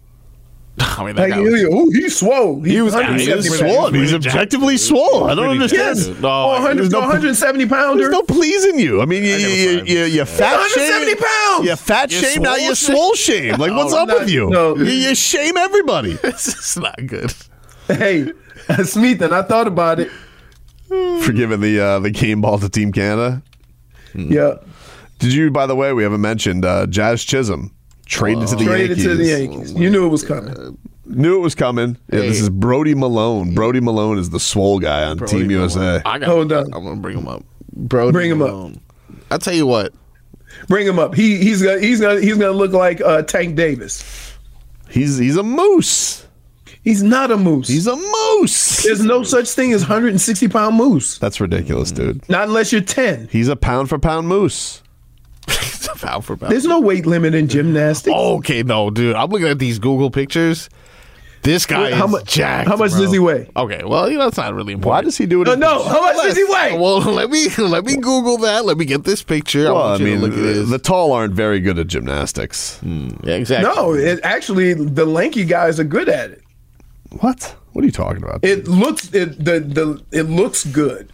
I mean, that Like, guy was, oh, he's swole. He was, one he hundred was seventy pounds. swole. He's objectively swole. I don't understand. Yes. it. No, Oh, one hundred, there's no- one hundred seventy pounder. There's no pleasing you. I mean, you, you, you, you fat one hundred seventy shame. pounds. You fat You shame, now swole you shame? swole shame. Like, what's Oh, up not- with you? no. you? You shame everybody. this is not good. Hey, Smith, and I thought about it. For giving the uh, the game ball to Team Canada. Yeah. Did you, by the way, we haven't mentioned uh, Jazz Chisholm traded to the Traded Yankees. to the Yankees. You knew it was coming. Knew it was coming. Yeah, this Hey. is Brody Malone. Brody Malone is the swole guy on Team U S A. I got, Hold on. I'm gonna bring him up. Bro, Bring him up. up. I'll tell you what. Bring him up. He he's gonna he's gonna he's gonna look like uh, Tank Davis. He's he's a moose. He's not a moose. He's a moose. There's no such thing as one hundred sixty pound moose. That's ridiculous, dude. Not unless you're ten. He's a pound for pound moose. It's a pound for pound. There's no weight limit in gymnastics. Okay, no, dude. I'm looking at these Google pictures. This guy Wait, how is much- jacked. how much bro. does he weigh? Okay, well, you know that's not really important. Why does he do it? No, in- no. How much does he weigh? Well, let me let me Google that. Let me get this picture. I Well, want I you mean, to look at the, this. the tall aren't very good at gymnastics. yeah, exactly. No, it actually the lanky guys are good at it. What? What are you talking about? It looks it the the it looks good.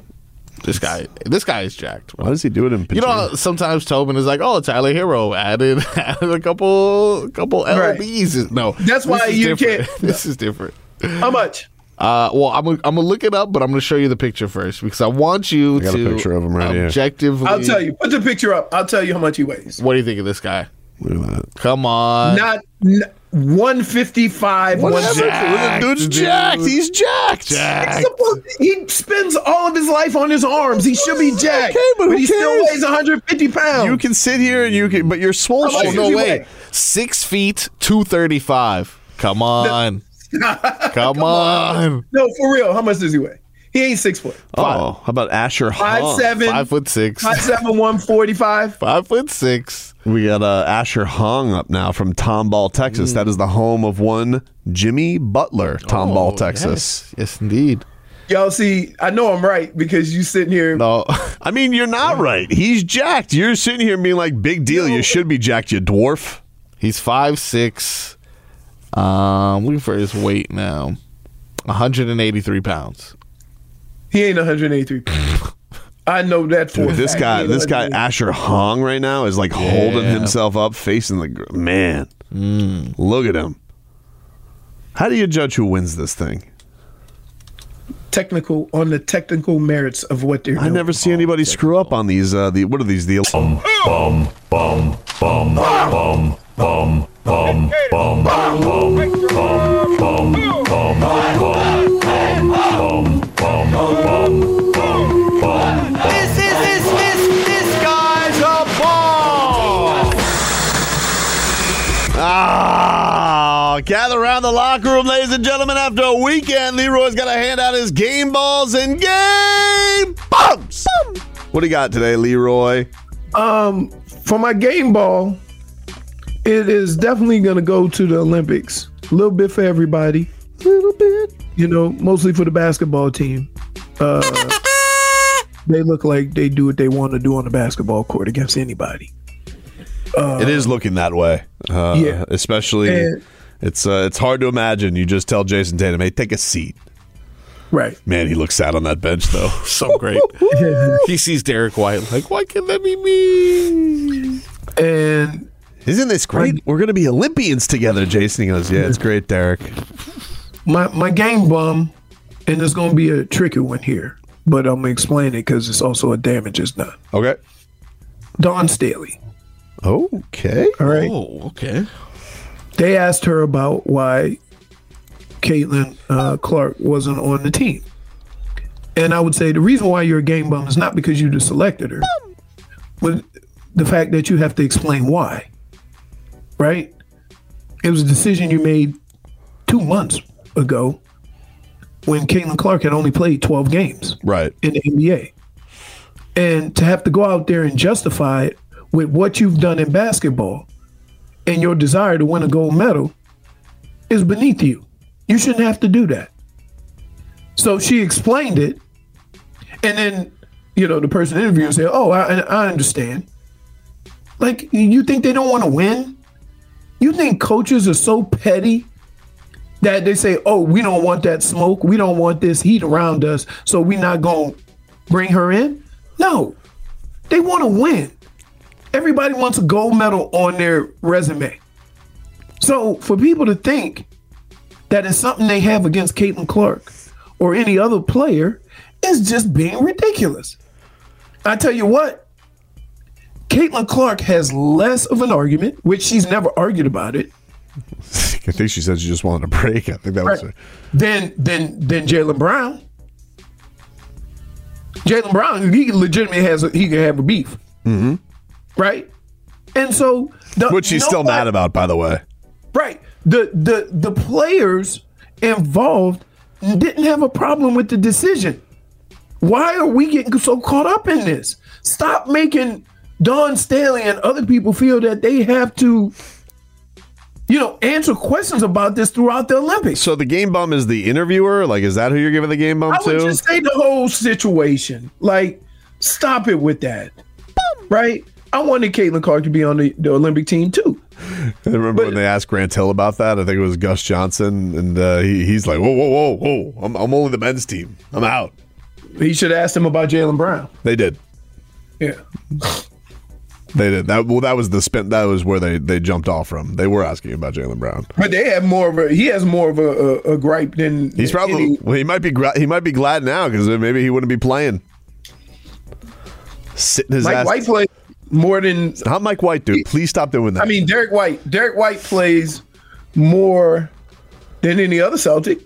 This guy, this guy is jacked. Bro. Why does he do it in? You know, how sometimes Tobin is like, "Oh, Tyler Hero added, added a couple, couple Right. L Bs." No, That's this why is you different. can't- This is different. How much? Uh, well, I'm gonna, I'm gonna look it up, but I'm gonna show you the picture first because I want you I got a to picture of him right here. objectively. I'll tell you. Put the picture up. I'll tell you how much he weighs. What do you think of this guy? Look at that. Come on, Not n- one fifty-five. one Whatever. jacked, The dude's dude. jacked. He's jacked. Jacked. He spends all of his life on his arms. He should be jacked. Okay, but who he still cares? weighs one hundred fifty pounds. You can sit here and you can, but you're swole. How much Oh shamed. does no he way! weigh? Six feet, two thirty-five. Come on, come on. No, for real. How much does he weigh? He ain't six foot. Oh, how about Asher Five Hung? seven. Five foot six. Five seven one forty five. Five foot six. We got uh, Asher Hung up now from Tomball, Texas. That is the home of one Jimmy Butler, Tomball, Oh, Texas. Yes, yes, indeed. Y'all see, I know I'm right because you sitting here. No, I mean, you're not right. He's jacked. You're sitting here being like, big deal. You should be jacked, you dwarf. he's five six. Um, looking for his weight now. one hundred eighty-three pounds. He ain't one hundred eighty-three pounds. I know that for Dude, a this fact. guy, He ain't this guy one hundred eighty. Asher Hung right now is like holding Yeah. himself up, facing the gr- man. Look at him. How do you judge who wins this thing? Technical on the technical merits of what they're I doing. never see anybody screw up on these. Uh, the what are these? The Bum, bum, bum, bum, bum, bum, bum, bum, bum, bum, bum, bum, bum, bum, bum, bum, bum. This is this this this guy's a ball. Ah, gather around the locker room, ladies and gentlemen. After a weekend, Leroy's got to hand out his game balls and game bumps. What do you got today, Leroy? Um, for my game ball, it is definitely going to go to the Olympics. A little bit for everybody. A little bit. You know, mostly for the basketball team. Uh, they look like they do what they want to do on the basketball court against anybody. Uh, It is looking that way. Uh, Yeah. Especially, And- it's uh, it's hard to imagine. You just tell Jason Tatum, hey, take a seat. Right. Man, he looks sad on that bench, though. So great. He sees Derek White like, why can't that be me? And Isn't this great? My, We're going to be Olympians together, Jason. He goes, yeah, it's great, Derek. My my game bum, and there's going to be a tricky one here, but I'm going to explain it because it's also a damage is done. Okay. Dawn Staley. Okay. All right. Oh, okay. They asked her about why Caitlin uh, Clark wasn't on the team. And I would say the reason why you're a game bum is not because you just selected her, but the fact that you have to explain why. Right? It was a decision you made two months ago when Caitlin Clark had only played twelve games right. in the N B A. And to have to go out there and justify it with what you've done in basketball and your desire to win a gold medal is beneath you. You shouldn't have to do that. So she explained it, and then, you know, the person interviewing said, oh, I, I understand. Like, you think they don't want to win? You think coaches are so petty that they say, oh, we don't want that smoke. We don't want this heat around us, so we're not going to bring her in? No. They want to win. Everybody wants a gold medal on their resume. So for people to think that it's something they have against Caitlin Clark or any other player is just being ridiculous. I tell you what, Caitlin Clark has less of an argument, which she's never argued about it. I think she said she just wanted a break. I think that right. was her. Then, then, then Jaylen Brown. Jaylen Brown, he legitimately has a, he can have a beef, mm-hmm. right? And so, the, which she's still mad about, by the way. Right. The the the players involved didn't have a problem with the decision. Why are we getting so caught up in this? Stop making Dawn Staley and other people feel that they have to, you know, answer questions about this throughout the Olympics. So the game bum is the interviewer? Like, is that who you're giving the game bum I to? would just say the whole situation. Like, stop it with that. Right? I wanted Caitlin Clark to be on the, the Olympic team, too. I remember but, when they asked Grant Hill about that. I think it was Gus Johnson, and uh, he, he's like, whoa, whoa, whoa, whoa. I'm, I'm only the men's team. I'm out. He should have asked him about Jaylen Brown. They did. Yeah. They did. That well, that was the spin. That was where they, they jumped off from. They were asking about Jaylen Brown, but they have more of a. He has more of a, a, a gripe than he's probably. Any, well, he might be. He might be glad now because maybe he wouldn't be playing. Sitting his Mike ass. White plays more than. How Mike White do? Please stop doing that. I mean, Derek White. Derek White plays more than any other Celtic.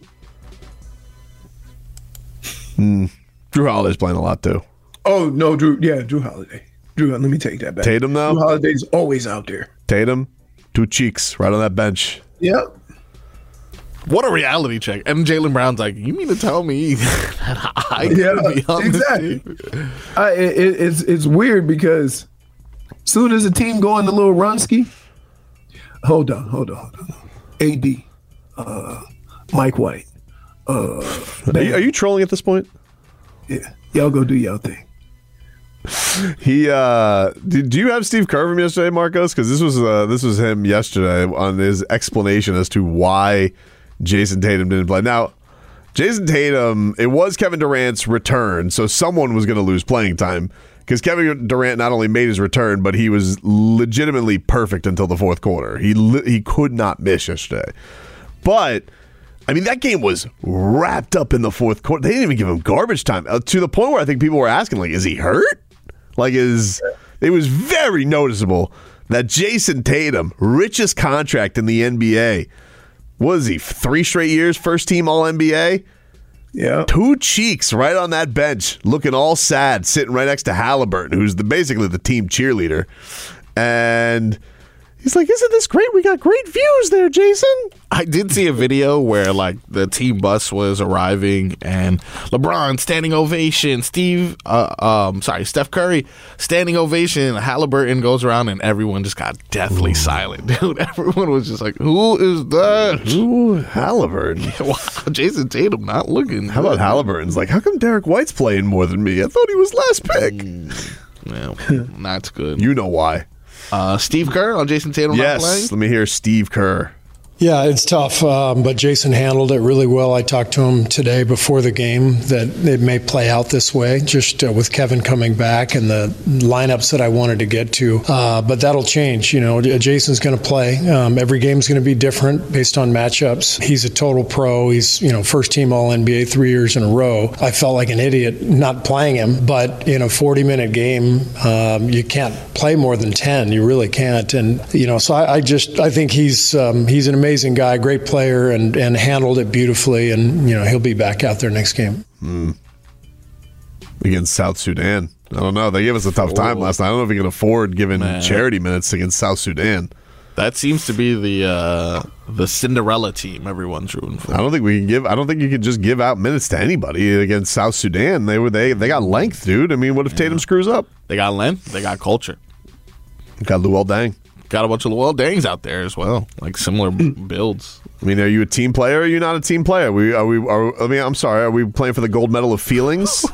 Hmm. Drew Holiday's playing a lot too. Oh no, Drew. Yeah, Drew Holiday. Drew, let me take that back. Tatum, though? Drew Holiday's always out there. Tatum, two cheeks right on that bench. Yep. What a reality check. And Jaylen Brown's like, you mean to tell me that I could yeah, be on exactly. this team? I, it, it's, it's weird because as soon as a team go on the little runski, hold on, hold on, hold on. A D, uh, Mike White. Uh, are, you, are you trolling at this point? Yeah. Y'all go do y'all thing. He uh did, do you have Steve Kerr from yesterday, Marcos? Because this was uh, this was him yesterday on his explanation as to why Jason Tatum didn't play. Now, Jason Tatum, it was Kevin Durant's return, so someone was going to lose playing time because Kevin Durant not only made his return, but he was legitimately perfect until the fourth quarter. He li- he could not miss yesterday, but. I mean, that game was wrapped up in the fourth quarter. They didn't even give him garbage time uh, to the point where I think people were asking, like, is he hurt? Like, is it was very noticeable that Jason Tatum, richest contract in the N B A, was he three straight years, first team All N B A? Yeah. Two cheeks right on that bench, looking all sad, sitting right next to Halliburton, who's the basically the team cheerleader. And he's like, isn't this great? We got great views there, Jason. I did see a video where, like, the team bus was arriving and LeBron standing ovation, Steve, uh, um, sorry, Steph Curry standing ovation, Halliburton goes around and everyone just got deathly Ooh. silent, dude. Everyone was just like, who is that? Ooh, Halliburton. Wow, Jason Tatum not looking How good. about Halliburton's like, how come Derek White's playing more than me? I thought he was last pick. Mm, well, that's good. You know why. Uh, Steve Kerr on Jason Tatum yes, not playing? Let me hear Steve Kerr. Yeah, it's tough, um, but Jason handled it really well. I talked to him today before the game that it may play out this way, just uh, with Kevin coming back and the lineups that I wanted to get to. Uh, but that'll change. You know, Jason's going to play. Um, every game's going to be different based on matchups. He's a total pro. He's, you know, first team All N B A three years in a row. I felt like an idiot not playing him, but in a forty-minute game, um, you can't play more than ten. You really can't. And, you know, so I, I just, I think he's um, he's an amazing guy, great player, and, and handled it beautifully. And, you know, he'll be back out there next game. Mm. Against South Sudan. I don't know. They gave us a tough time last night. I don't know if he can afford giving Man. charity minutes against South Sudan. That seems to be the uh, the Cinderella team everyone's rooting for. I don't think we can give. I don't think you can just give out minutes to anybody against South Sudan. They were they they got length, dude. I mean, what if yeah. Tatum screws up? They got length. They got culture. Got Luol Deng. Got a bunch of Luol Dengs out there as well, like similar builds. I mean, are you a team player? Or are you not a team player? Are we are we? Are, I mean, I'm sorry. Are we playing for the gold medal of feelings?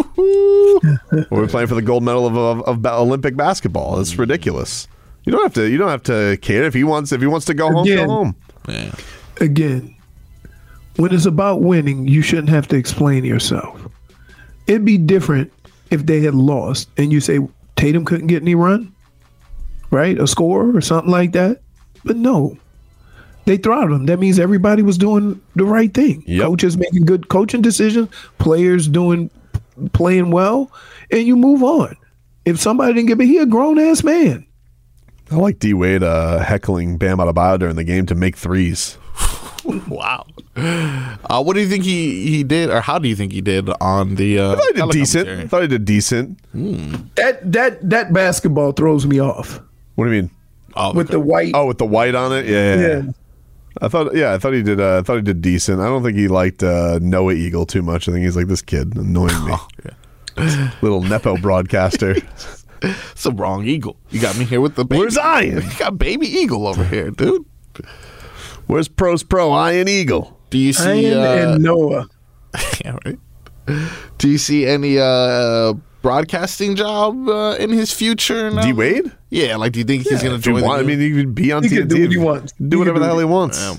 Or are we playing for the gold medal of, of, of Olympic basketball? It's ridiculous. You don't have to. You don't have to care if he wants. If he wants to go home, Again, go home. Yeah. Again, when it's about winning, you shouldn't have to explain yourself. It'd be different if they had lost and you say Tatum couldn't get any run, right? A score or something like that. But no, they throttled him. That means everybody was doing the right thing. Yep. Coaches making good coaching decisions, players doing playing well, and you move on. If somebody didn't give it, he a grown ass man. I like D Wade uh, heckling Bam Adebayo during the game to make threes. Wow. Uh, what do you think he, he did, or how do you think he did on the? Uh, I thought he did decent. I thought he did decent. Hmm. That that that basketball throws me off. What do you mean? Oh, with the white. Oh, with the white on it. Yeah. yeah. Yeah. I thought. Yeah, I thought he did. Uh, I thought he did decent. I don't think he liked uh, Noah Eagle too much. I think he's like, this kid annoying me. Oh, yeah. Little nepo broadcaster. It's the wrong Eagle. You got me here with the baby. Where's Ian? You got baby Eagle over here, dude. Where's Pros Pro Ian Eagle? Do you see Ian uh, and Noah? Yeah, right. Do you see any uh, broadcasting job uh, in his future? Now? D Wade? Yeah, like do you think Yeah, he's going to if he join? want- the I mean, he could be on He T N can T. do what he wants. Do He whatever can the do hell he it. wants. Yeah.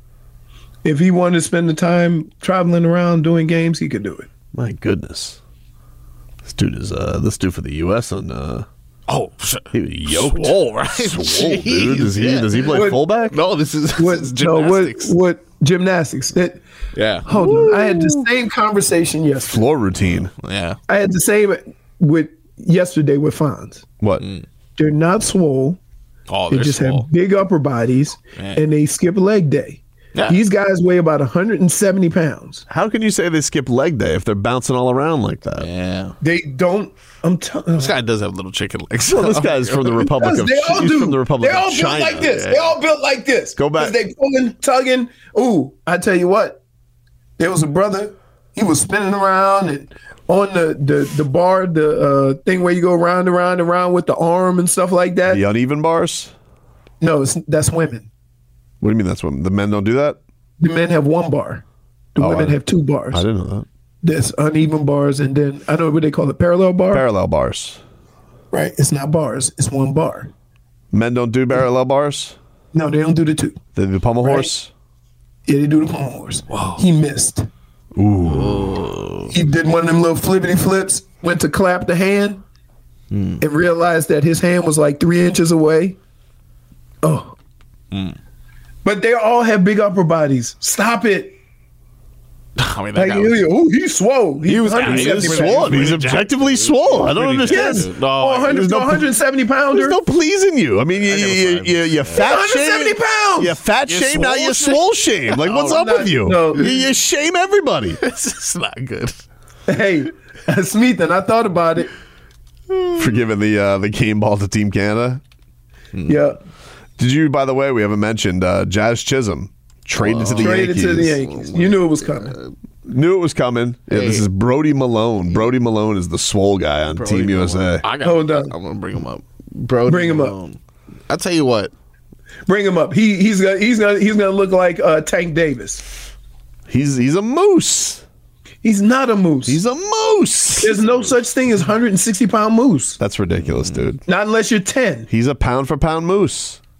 If he wanted to spend the time traveling around doing games, he could do it. My goodness, this dude is uh, this dude for the U S and uh, Oh, he was yoked. swole, right? Swole, dude. Does he Yeah. does he play What- fullback? No, this is, this What, is no, what, gymnastics. what gymnastics? That, Yeah. hold on. I had the same conversation yesterday. Floor routine. Yeah. I had the same with yesterday with Fonz. What? They're not swole. Oh, They they're just swole. have big upper bodies, Man. and they skip leg day. Yeah. These guys weigh about one hundred seventy pounds. How can you say they skip leg day if they're bouncing all around like that? Yeah. They don't. I'm telling. This guy does have little chicken legs. Well, this guy's from the Republic of They all he's do. from the Republic they all of China. built like this. Yeah. They all built like this. Go back. 'Cause They pulling, tugging. Ooh, I tell you what. There was a brother. He was spinning around and on the the the bar, the uh, thing where you go round and round and round with the arm and stuff like that. The uneven bars? No, it's, that's women. What do you mean that's what the men don't do that? The men have one bar. The Oh, women I- have two bars. I didn't know that. There's uneven bars, and then I don't know what they call it, parallel bar. Parallel bars. Right? It's not bars. It's one bar. Men don't do parallel bars? No, they don't do the two. They do pommel Right. horse? Yeah, they do the pommel horse. He missed. Ooh. He did one of them little flippity flips, went to clap the hand, and realized that his hand was like three inches away. Oh. But they all have big upper bodies. Stop it. I mean, that Like, guy was, oh, he's swole. He, He was, one he hundred was seventy swole. pounds. He's objectively swole. I don't understand. Yes. No, Oh, one hundred, there's no- one hundred seventy pounder. There's no pleasing you. I mean, you, you, you, you fat one hundred seventy shame. pounds. You fat You shame, now swole you shame? swole shame. Like, what's Oh, up not- with you? no. you? You shame everybody. this is not good. Hey, Smith, and I thought about it. For giving the uh, the game ball to Team Canada. Yeah. Did you, by the way, we haven't mentioned uh, Jazz Chisholm traded to the Traded Yankees. to the Yankees. You knew it was coming. Knew it was coming. Yeah, this Hey. is Brody Malone. Brody Malone is the swole guy on Brody Team U S A. Malone. I got, Hold on. I'm gonna bring him up. Brody Bring him up. Malone. I'll tell you what. Bring him up. He he's gonna he's gonna he's gonna look like uh, Tank Davis. He's he's a moose. He's not a moose. He's a moose. There's no such thing as one hundred sixty pound moose. That's ridiculous, dude. Not unless you're ten. He's a pound for pound moose.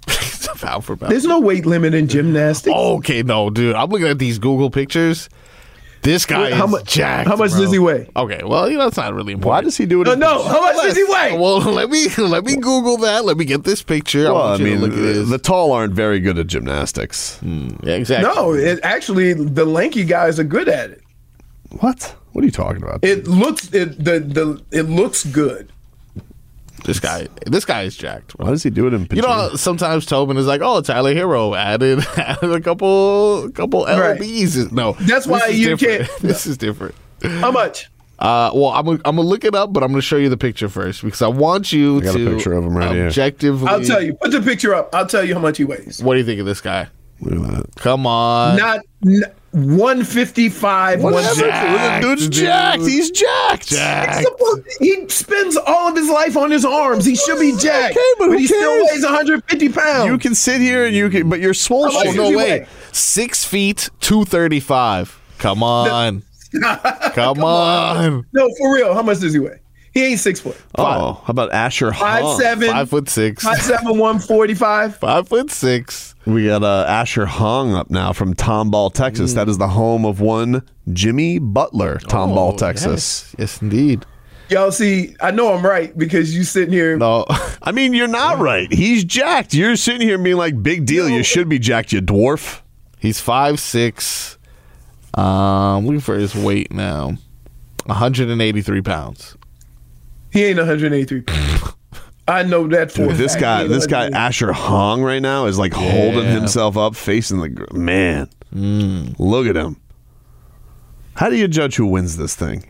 pound for pound. There's no weight limit in gymnastics. Okay, no, dude. I'm looking at these Google pictures. This guy Wait, how is much- jacked. how much bro. does he weigh? Okay, well, you know, it's not really important. Why does he do it? No, in- no. How much does he weigh? Well, let me let me Google that. Let me get this picture. I Well, I want you mean, to look at the, this. the tall aren't very good at gymnastics. Yeah, exactly. No, it actually the lanky guys are good at it. What? What are you talking about? It looks it the the it looks good. This guy, this guy is jacked. Bro. Why does he do it in? You know, how sometimes Tobin is like, "Oh, Tyler Hero added, added a couple, a couple L Right. Bs." No, That's this why is you different. can't- This is different. How much? Uh, well, I'm gonna, I'm gonna look it up, but I'm gonna show you the picture first because I want you I got to a picture of him right here. objectively. I'll tell you. Put the picture up. I'll tell you how much he weighs. What do you think of this guy? Look at that. Come on, Not n- one fifty-five. one Whatever. jacked, Dude's dude. jacked. He's jacked. Jacked. He's supposed- He spends all of his life on his arms. He should be jacked. Okay, but who he still cares? weighs one hundred fifty pounds. You can sit here and you can, but you're swole. How much Oh shit. no does he way! weigh? Six feet, two thirty five. Come on, come on. No, for real. How much does he weigh? He ain't six foot. Oh, how about Asher Five Hung? seven. Five foot six. Five seven. One forty five. Five foot six. We got uh, Asher Hung up now from Tomball, Texas. That is the home of one Jimmy Butler, Tomball, Oh, Texas. Yes, yes, indeed. Y'all see, I know I'm right because you sitting here. No, I mean, you're not right. He's jacked. You're sitting here being like, big deal. You should be jacked, you dwarf. he's five six. Um, looking for his weight now. one hundred eighty-three pounds. He ain't one hundred eighty-three pounds. I know that for Dude, a this fact. guy, He ain't this guy one hundred eighty-three. Asher Hung right now is like holding Yeah. himself up, facing the gr- man. Mm. Look at him. How do you judge who wins this thing?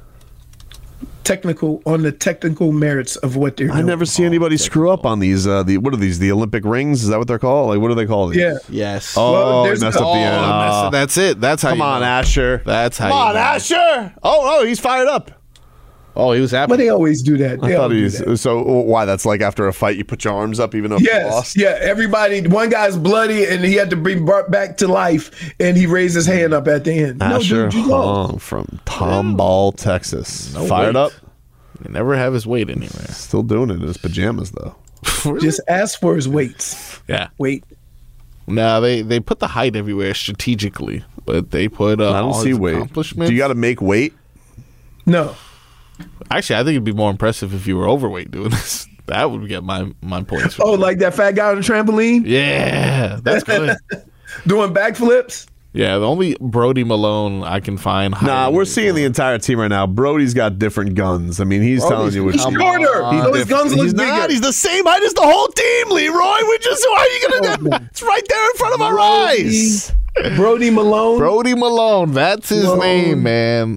Technical on the technical merits of what they're I doing. never see anybody screw up on these. Uh, the what are these? The Olympic rings? Is that what they're called? Like, what do they call these? Yeah. Yes. Oh, Well, he there's messed no- up the Oh, end. that's, Oh. that's it. That's how. Come you on, know. Asher. That's how. Come you on, know. Asher. Oh, oh, he's fired up. Oh, he was happy. But they always do that. They I thought always he's do that. so. Why? That's like after a fight, you put your arms up even though you Yes, lost. yeah. Everybody, one guy's bloody and he had to be brought back to life, and he raised his hand up at the end. Asher no, dude, you lost. Hung from Tomball, Texas. No Fired weight. up. You never have his weight anywhere. Still doing it in his pajamas though. Just ask for his weights. Yeah. Wait. No, they they put the height everywhere strategically, but they put. Uh, I don't all see his weight. accomplishments. Do you got to make weight? No. Actually, I think it'd be more impressive if you were overweight doing this. That would get my my points. Oh, like that fat guy on the trampoline? Yeah, that's good. Doing backflips? Yeah, the only Brody Malone I can find. Nah, we're seeing the entire team right now. Brody's got different guns. I mean, he's Brody's- telling you. He's which- shorter. He's So his different. guns look He's bigger. not. He's the same height as the whole team, Leroy. We just. Why are you gonna do? It's right there in front of our Brody- eyes. Brody Malone. Brody Malone. That's his Malone. name, man.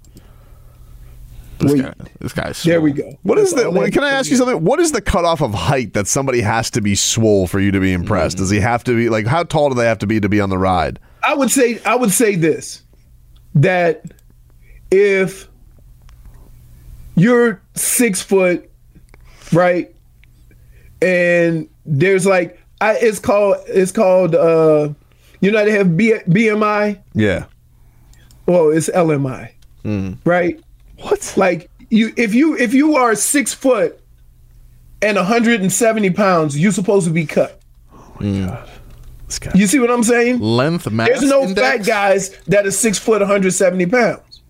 This Wait. guy. This guy's. There swole. we go. What is That's the? all What, that- can I ask you something? What is the cutoff of height that somebody has to be swole for you to be impressed? Does he have to be like? How tall do they have to be to be on the ride? I would say I would say this, that if you're six foot, right, and there's like I, it's called it's called uh, you know they have B, BMI. Yeah. Well, it's L M I, right? What? Like you, if you if you are six foot and one hundred seventy pounds, you're supposed to be cut. Oh my god. This guy. You see what I'm saying? Length mass. There's no index? fat guys that are six foot, one hundred seventy pounds.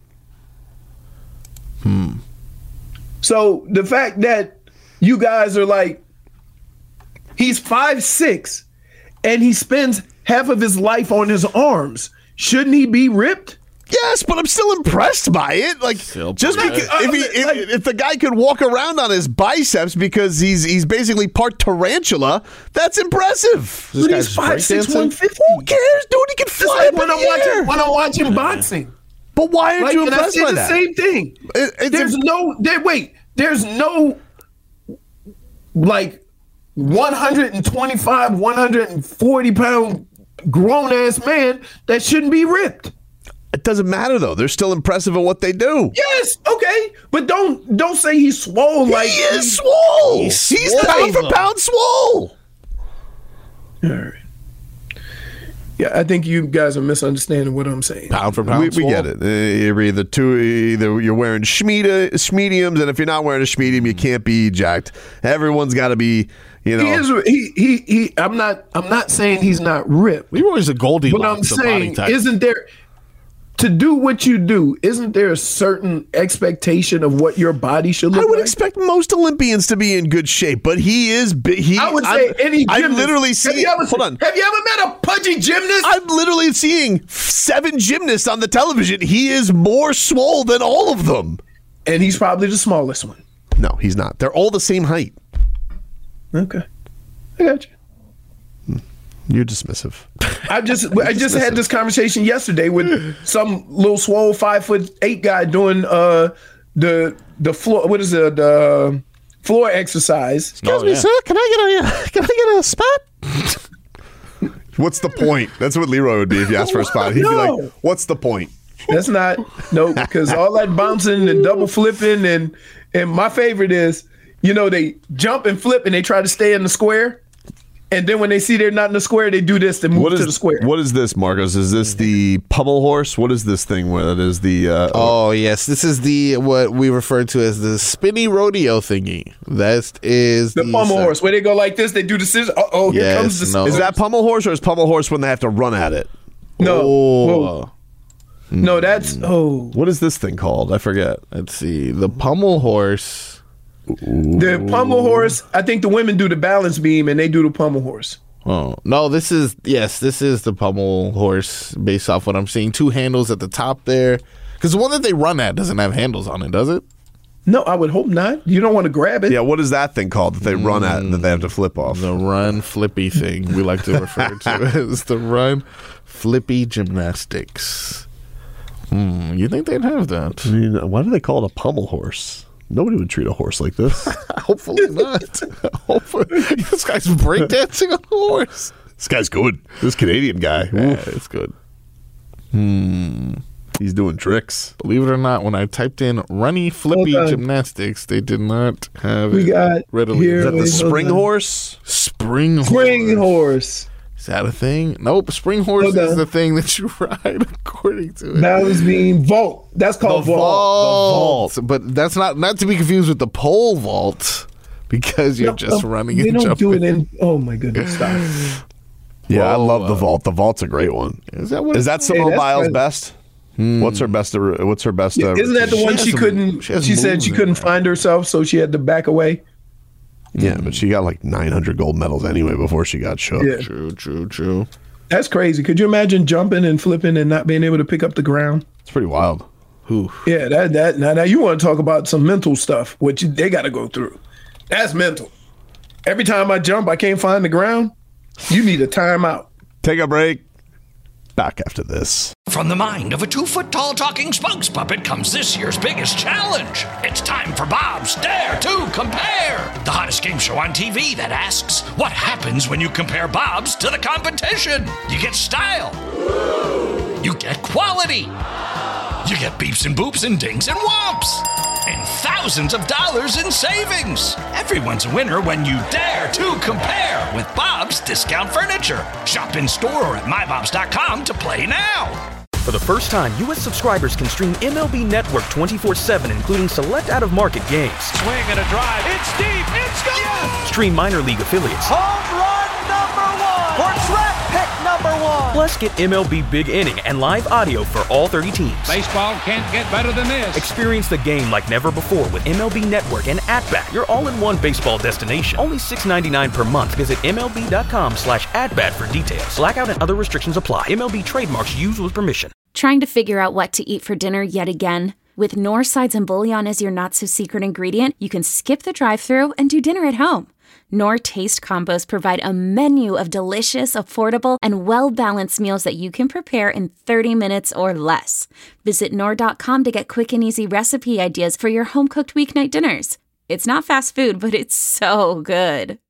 Hmm. So the fact that you guys are like, he's five six, and he spends half of his life on his arms. Shouldn't he be ripped? Yes, but I'm still impressed by it. Like, Still just pretty because, good. if, he, Like- if, if the guy could walk around on his biceps because he's he's basically part tarantula, that's impressive. This But guy's he's five six, breakdancing? one fifty. Who cares, dude? He can It's fly like up when in I'm the watching air. when I'm watching boxing. But why aren't Like, you and I impressed say by the that? same thing. It- it's there's a- no there. Wait, there's no like one hundred twenty-five, one hundred forty pound grown ass man that shouldn't be ripped. It doesn't matter though. They're still impressive at what they do. Yes, okay, but don't don't say he's swole. Like he is swole. He's, swole, pound for though. pound swole. All right. Yeah, I think you guys are misunderstanding what I'm saying. Pound for pound. We, we get it. Uh, You're either two, either you're wearing schmeda, schmediums, and if you're not wearing a schmedium, you can't be jacked. Everyone's got to be, you know. He is. He, he he. I'm not. I'm not saying he's not ripped. Leroy's a Goldilocks. But I'm of body saying, type. isn't there to do what you do? Isn't there a certain expectation of what your body should look I would like? expect most Olympians to be in good shape, but he is. Big. He, I would say I'm, any gymnast. I'm literally have seeing. you ever, Hold on. Have you ever met a pudgy gymnast? I'm literally seeing seven gymnasts on the television. He is more swole than all of them, and he's probably the smallest one. No, he's not. They're all the same height. Okay, I got you. You're dismissive. I just I just had this conversation yesterday with some little swole five foot eight guy doing uh the the floor what is it the floor exercise. Excuse Oh, me, yeah. sir. Can I get a can I get a spot? What's the point? That's what Leroy would be if you asked for a spot. He'd be No. like, "What's the point?" That's not no because all that bouncing and double flipping and and my favorite is you know they jump and flip and they try to stay in the square. And then when they see they're not in the square, they do this to move What is to the square. What is this, Marcos? Is this the pummel horse? What is this thing where it is the? Uh, Oh yes, this is the what we refer to as the spinny rodeo thingy. That is The pummel horse, where they go like this, they do the scissors. Uh oh, here Yes, comes the no. scissors. Is that pummel horse or is pummel horse when they have to run at it? No. Oh. Whoa. No, that's oh. What is this thing called? I forget. Let's see. The pummel horse. The pummel horse, I think the women do the balance beam and they do the pummel horse. Oh no, this is yes, this is the pummel horse based off what I'm seeing. Two handles at the top there, because the one that they run at doesn't have handles on it, does it? No, I would hope not. You don't want to grab it. Yeah, what is that thing called that they run at and that they have to flip off? The run flippy thing we like to refer to as the run flippy gymnastics. Hmm, you think they'd have that? I mean, why do they call it a pummel horse? Nobody would treat a horse like this. Hopefully not. Hopefully, this guy's breakdancing on a horse. This guy's good. This Canadian guy. Yeah, Oof. it's good. Hmm. He's doing tricks. Believe it or not, when I typed in runny flippy Hold on. gymnastics, they did not have We it got readily. here- Is that the Wait, hold spring on. horse? Spring Spring horse. horse. Is that a thing? Nope. Spring horse Hold is on. the thing that you ride according to it. Balance beam vault. That's called The vault. vault. But that's not not to be confused with the pole vault because you're No, just no, running They and don't jumping. do it in. Oh my goodness! Stop. Yeah, I Whoa, love the uh, vault. The vault's a great one. Is that what? Is that Simone Hey, that's Biles' right. best? What's her best? uh, What's her best? Uh, Isn't that the She one has she some- couldn't? she has She said moves she in couldn't there. find herself, so she had to back away. Yeah, but she got like nine hundred gold medals anyway before she got shook. Yeah. True, true, true. That's crazy. Could you imagine jumping and flipping and not being able to pick up the ground? It's pretty wild. Who? Yeah, that that now, now you want to talk about some mental stuff, which they got to go through. That's mental. Every time I jump, I can't find the ground. You need a timeout. Take a break. Back after this. From the mind of a two-foot-tall talking spokes puppet comes this year's biggest challenge. It's time for Bob's Dare to Compare, the hottest game show on T V that asks, what happens when you compare Bob's to the competition? You get style. You get quality. You get beeps and boops and dings and whomps. And thousands of dollars in savings. Everyone's a winner when you dare to compare with Bob's Discount Furniture. Shop in store or at my bobs dot com to play now. For the first time, U S subscribers can stream M L B Network twenty-four seven, including select out-of-market games. Swing and a drive. It's deep. It's gone. Stream minor league affiliates. Home run number one. Or draft pick number one. Plus, get M L B Big Inning and live audio for all thirty teams. Baseball can't get better than this. Experience the game like never before with M L B Network and At-Bat, your all-in-one baseball destination. Only six ninety-nine per month. Visit MLB.com slash at-bat for details. Blackout and other restrictions apply. M L B trademarks used with permission. Trying to figure out what to eat for dinner yet again? With Knorr Sides and Bouillon as your not-so-secret ingredient, you can skip the drive-thru and do dinner at home. Knorr Taste Combos provide a menu of delicious, affordable, and well-balanced meals that you can prepare in thirty minutes or less. Visit Knorr dot com to get quick and easy recipe ideas for your home-cooked weeknight dinners. It's not fast food, but it's so good.